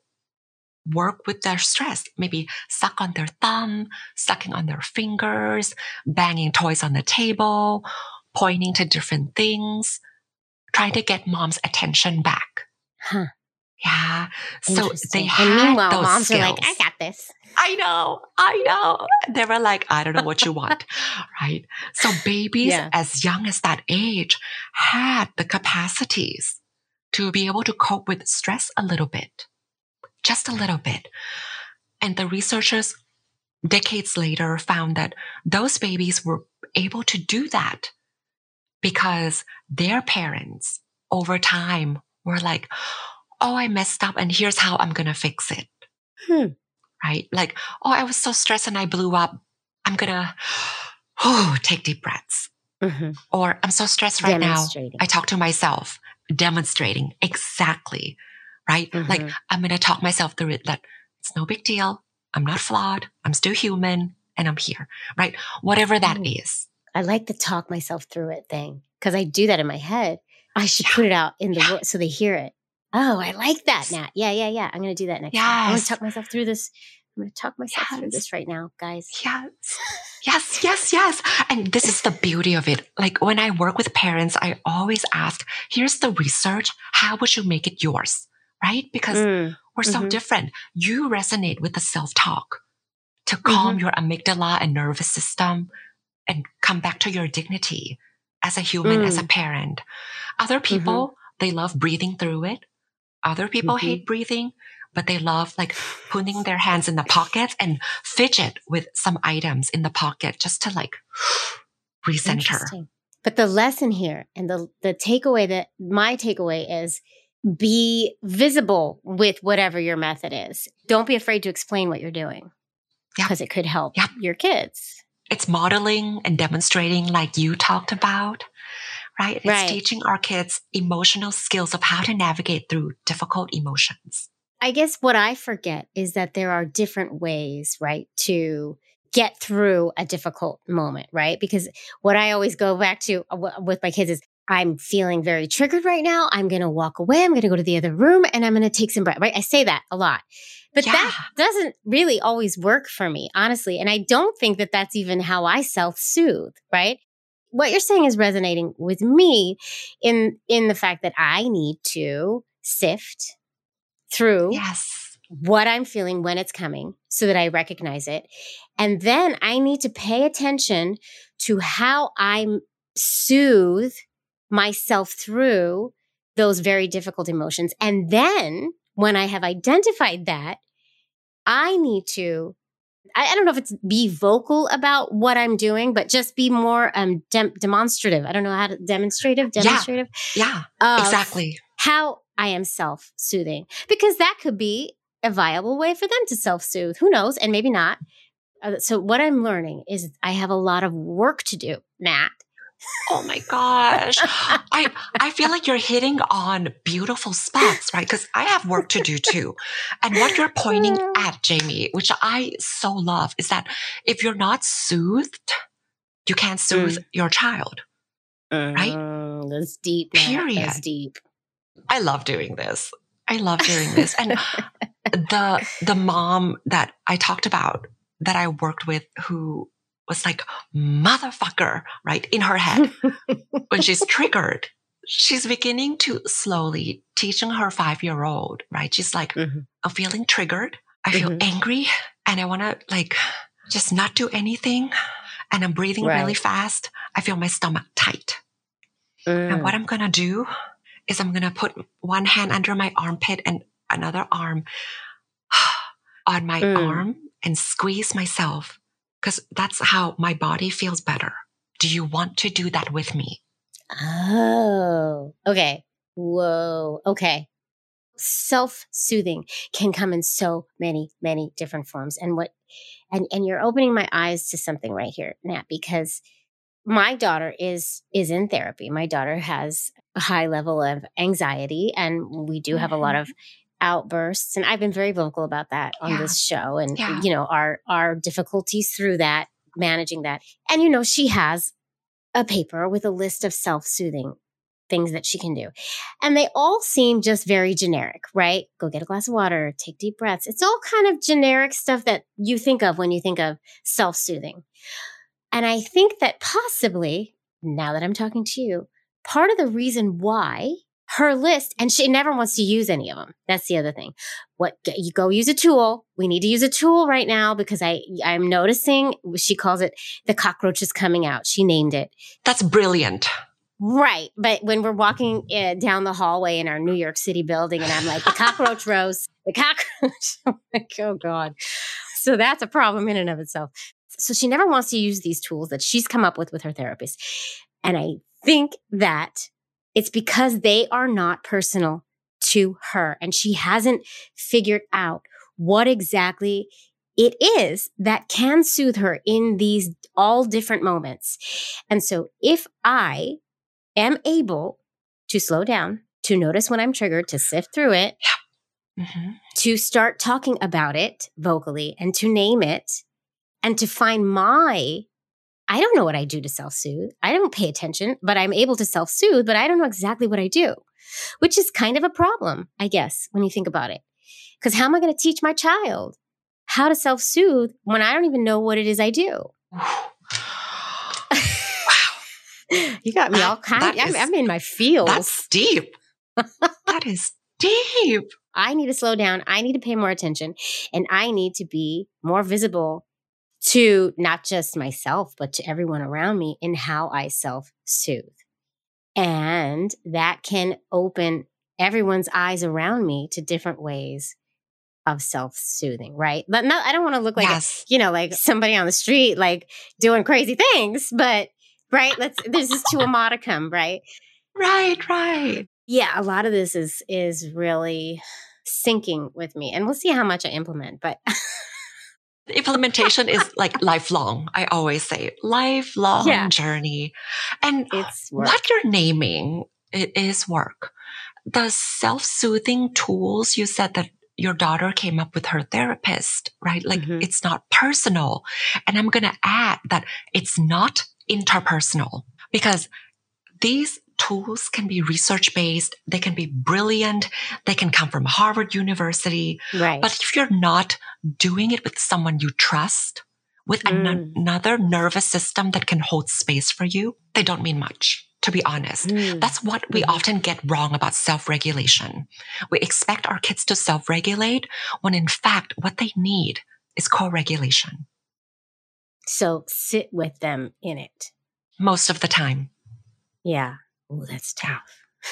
work with their stress, maybe suck on their thumb, sucking on their fingers, banging toys on the table, pointing to different things, trying to get mom's attention back. Huh. Yeah. So they Interesting. had And meanwhile, those moms skills. are like, I got this. I know, I know. They were like, I don't know what you want, right? So babies Yeah. as young as that age had the capacities to be able to cope with stress a little bit, just a little bit. And the researchers decades later found that those babies were able to do that because their parents over time were like, oh, I messed up and here's how I'm going to fix it. Hmm. Right? Like, oh, I was so stressed and I blew up. I'm going to oh, take deep breaths. Mhm. Or I'm so stressed right now. Demonstrating. I talk to myself, demonstrating exactly, right? Mhm. Like I'm going to talk myself through it that it's no big deal. I'm not flawed. I'm still human and I'm here, right? Whatever that Ooh. is. I like the talk myself through it thing because I do that in my head. I should put it out in the Yeah. world so they hear it. Oh, I like that, Nat. Yeah, yeah, yeah. I'm going to do that next time. I'm going Yes. to talk myself through this. I'm going to talk myself through Yes. this right now, guys. Yes. Yes, yes, yes. And this is the beauty of it. Like when I work with parents, I always ask, here's the research. How would you make it yours? Right? Because Mm. we're so Mhm. different. You resonate with the self-talk to calm your amygdala and nervous system and come back to your dignity as a human, Mm. as a parent. Other people, they love breathing through it. Other people Mhm. hate breathing, but they love like putting their hands in the pockets and fidget with some items in the pocket just to like recenter. Interesting. But the lesson here and the the takeaway that my takeaway is be visible with whatever your method is. Don't be afraid to explain what you're doing Yep. because it could help Yep. your kids. It's modeling and demonstrating like you talked about, right? It's Right. teaching our kids emotional skills of how to navigate through difficult emotions. I guess what I forget is that there are different ways, right, to get through a difficult moment, right? Because what I always go back to w- with my kids is I'm feeling very triggered right now. I'm going to walk away. I'm going to go to the other room and I'm going to take some breath, right? I say that a lot. But Yeah. that doesn't really always work for me, honestly. And I don't think that that's even how I self-soothe, right? What you're saying is resonating with me in in the fact that I need to sift through Yes. what I'm feeling when it's coming so that I recognize it. And then I need to pay attention to how I soothe myself through those very difficult emotions. And then when I have identified that, I need to, I, I don't know if it's be vocal about what I'm doing, but just be more um, dem- demonstrative. I don't know how to demonstrative, Yeah. demonstrative. Yeah. of Exactly. How I am self-soothing, because that could be a viable way for them to self-soothe. Who knows? And maybe not. Uh, so what I'm learning is I have a lot of work to do, Nat. Oh my gosh. I I feel like you're hitting on beautiful spots, right? Because I have work to do too. And what you're pointing at, Jamie, which I so love, is that if you're not soothed, you can't soothe Mm. your child. Right? Mm, that's deep. Nat. Period. That's deep. I love doing this. I love doing this. And the the mom that I talked about that I worked with who was like, motherfucker, right, in her head when she's triggered, she's beginning to slowly teaching her five-year-old, right? She's like, Mhm. I'm feeling triggered. I feel Mhm. angry and I want to like just not do anything. And I'm breathing really Right. fast. I feel my stomach tight. And what Mm. I'm going to do is I'm going to put one hand under my armpit and another arm on my Mm. arm and squeeze myself because that's how my body feels better. Do you want to do that with me? Oh, okay. Whoa. Okay. Self-soothing can come in so many, many different forms. And what, and, and you're opening my eyes to something right here, Nat, because my daughter is, is in therapy. My daughter has a high level of anxiety and we do have a lot of outbursts. And I've been very vocal about that on Yeah. this show and, Yeah. you know, our, our difficulties through that, managing that. And, you know, she has a paper with a list of self-soothing things that she can do. And they all seem just very generic, right? Go get a glass of water, take deep breaths. It's all kind of generic stuff that you think of when you think of self-soothing. And I think that possibly, now that I'm talking to you, part of the reason why her list, and she never wants to use any of them. That's the other thing. What you go use a tool. We need to use a tool right now because I, I'm noticing, she calls it the cockroach is coming out. She named it. That's brilliant. Right. But when we're walking uh, down the hallway in our New York City building and I'm like, the cockroach rose, the cockroach. I'm like, oh God. So that's a problem in and of itself. So she never wants to use these tools that she's come up with with her therapist. And I think that it's because they are not personal to her. And she hasn't figured out what exactly it is that can soothe her in these all different moments. And so if I am able to slow down, to notice when I'm triggered, to sift through it, Mm-hmm. to start talking about it vocally and to name it and to find my, I don't know what I do to self-soothe. I don't pay attention, but I'm able to self-soothe, but I don't know exactly what I do, which is kind of a problem, I guess, when you think about it. Because how am I going to teach my child how to self-soothe when I don't even know what it is I do? You got me That- all kind that of, I'm, is- I'm in my feels. That's deep. That is deep. I need to slow down. I need to pay more attention. And I need to be more visible to not just myself, but to everyone around me in how I self-soothe. And that can open everyone's eyes around me to different ways of self-soothing, right? But not, I don't want to look like, Yes. you know, like somebody on the street, like doing crazy things, but right. Let's, this is to a modicum, right? Right, right. Yeah. A lot of this is, is really sinking with me, and we'll see how much I implement, but The implementation is like lifelong. I always say lifelong Yeah. journey. And it's work. what you're naming, it is work. The self-soothing tools you said that your daughter came up with her therapist, right? Like Mhm. it's not personal. And I'm going to add that it's not interpersonal because these tools can be research-based. They can be brilliant. They can come from Harvard University. Right. But if you're not doing it with someone you trust, with an- Mm. another nervous system that can hold space for you, they don't mean much, to be honest. Mm. That's what we Mhm. often get wrong about self-regulation. We expect our kids to self-regulate when in fact what they need is co-regulation So sit with them in it. most of the time. Yeah. Oh, that's tough.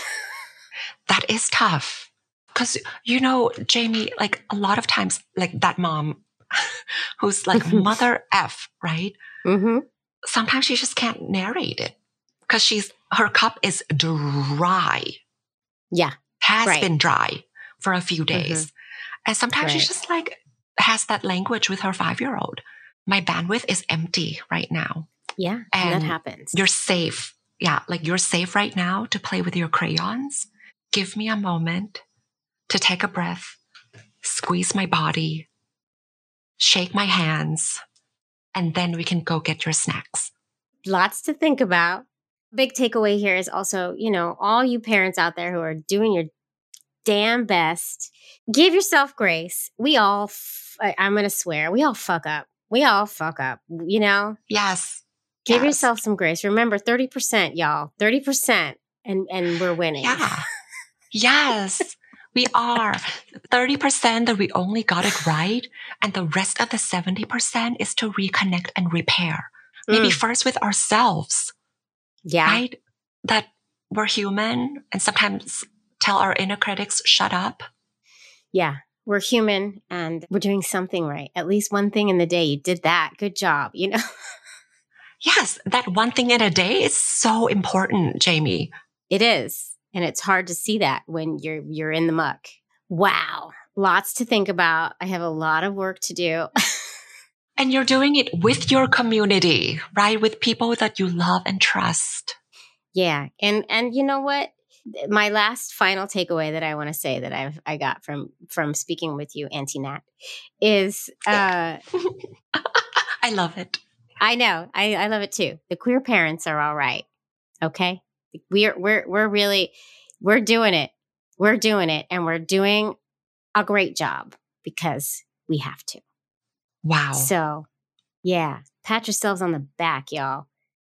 That is tough. Because, you know, Jamie, like a lot of times, like that mom who's like mother F, right? Mm-hmm. Sometimes she just can't narrate it because she's, her cup is dry, Yeah. has Right. been dry for a few days. And sometimes she Right. just like has that language with her five-year-old. My bandwidth is empty right now. Yeah. And, And that happens. You're safe. Yeah. Like you're safe right now to play with your crayons. Give me a moment to take a breath, squeeze my body, shake my hands, and then we can go get your snacks. Lots to think about. Big takeaway here is also, you know, all you parents out there who are doing your damn best, give yourself grace. We all, f- I- I'm going to swear, we all fuck up. We all fuck up, you know? Yes. Give Yes. yourself some grace. Remember, thirty percent, y'all. thirty percent. And, and we're winning. Yeah. Yes, we are. thirty percent that we only got it right. And the rest of the seventy percent is to reconnect and repair. Maybe Mm. first with ourselves, Yeah. right? That we're human and sometimes tell our inner critics, shut up. Yeah. We're human and we're doing something right. At least one thing in the day. You did that. Good job. You know, Yes, that one thing in a day is so important, Jamie. it is. And it's hard to see that when you're, you're in the muck. Wow. Lots to think about. I have a lot of work to do. And you're doing it with your community, right? With people that you love and trust. Yeah. And, and you know what? my last final takeaway that I want to say that I've I got from from speaking with you, Auntie Nat, is uh, I love it. I know I, I love it too. The queer parents are all right. Okay, we're we're we're really we're doing it. We're doing it, and we're doing a great job because we have to. Wow. So, yeah, pat yourselves on the back, y'all.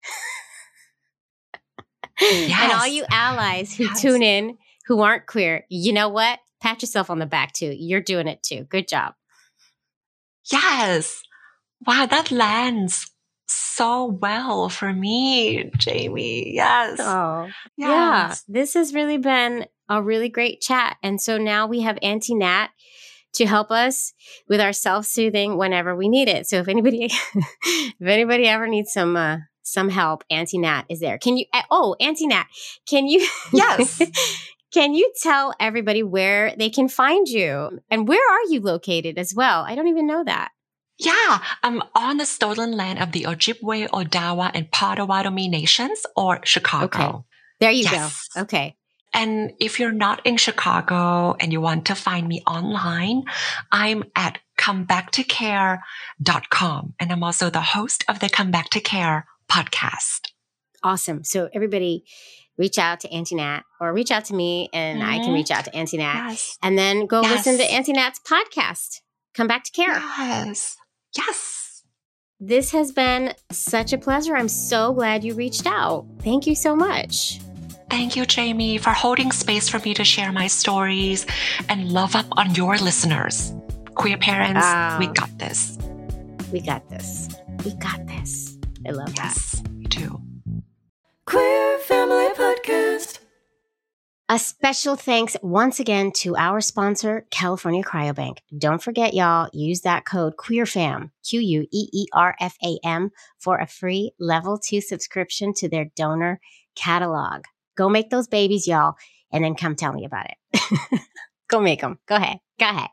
Yes. And all you allies who Yes. tune in who aren't queer, you know what? Pat yourself on the back too. You're doing it too. Good job. Yes. Wow, that lands so well for me, Jamie. Yes. Oh, Yes. yeah. This has really been a really great chat. And so now we have Auntie Nat to help us with our self-soothing whenever we need it. So if anybody, if anybody ever needs some, uh, some help, Auntie Nat is there. Can you, oh, Auntie Nat, can you, Yes. can you tell everybody where they can find you and where are you located as well? I don't even know that. Yeah, I'm on the stolen land of the Ojibwe, Odawa, and Potawatomi nations, or Chicago. Okay. There you Yes. go. Okay. And if you're not in Chicago and you want to find me online, I'm at come back to care dot com. And I'm also the host of the Come Back to Care podcast. Awesome. So everybody reach out to Auntie Nat or reach out to me and I can Mhm. reach out to Auntie Nat Yes. and then go Yes. listen to Auntie Nat's podcast. Come Back to Care. Yes. Yes. This has been such a pleasure. I'm so glad you reached out. Thank you so much. Thank you, Jamie, for holding space for me to share my stories and love up on your listeners. Queer parents, Ah. we got this. We got this. We got this. I love that. Yes, me too. Queer Family Podcast. A special thanks once again to our sponsor, California Cryobank. Don't forget, y'all, use that code QueerFam, Q U E E R F A M, for a free level two subscription to their donor catalog. Go make those babies, y'all, and then come tell me about it. Go make them. Go ahead. Go ahead.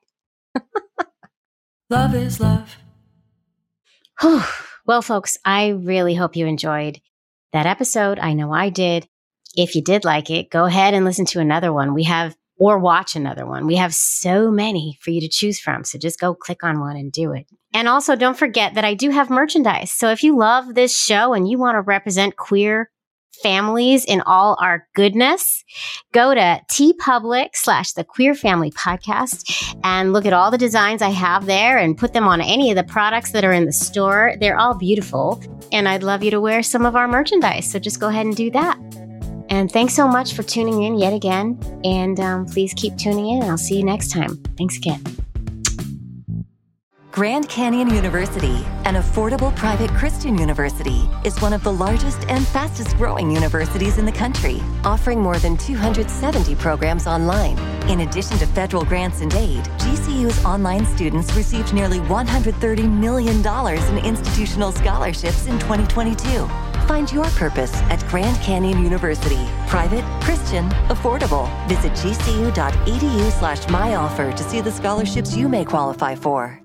Love is love. Whew. Well, folks, I really hope you enjoyed that episode. I know I did. If you did like it, go ahead and listen to another one. We have, or watch another one. We have so many for you to choose from. So just go click on one and do it. And also don't forget that I do have merchandise. So if you love this show and you want to represent queer families in all our goodness, go to TeePublic slash the Queer Family Podcast and look at all the designs I have there and put them on any of the products that are in the store. They're all beautiful. And I'd love you to wear some of our merchandise. So just go ahead and do that. And thanks so much for tuning in yet again. And um, please keep tuning in. I'll see you next time. Thanks again. Grand Canyon University, an affordable private Christian university, is one of the largest and fastest growing universities in the country, offering more than two hundred seventy programs online. In addition to federal grants and aid, G C U's online students received nearly one hundred thirty million dollars in institutional scholarships in twenty twenty-two. Find your purpose at Grand Canyon University. Private, Christian, affordable. Visit gcu.edu slash myoffer to see the scholarships you may qualify for.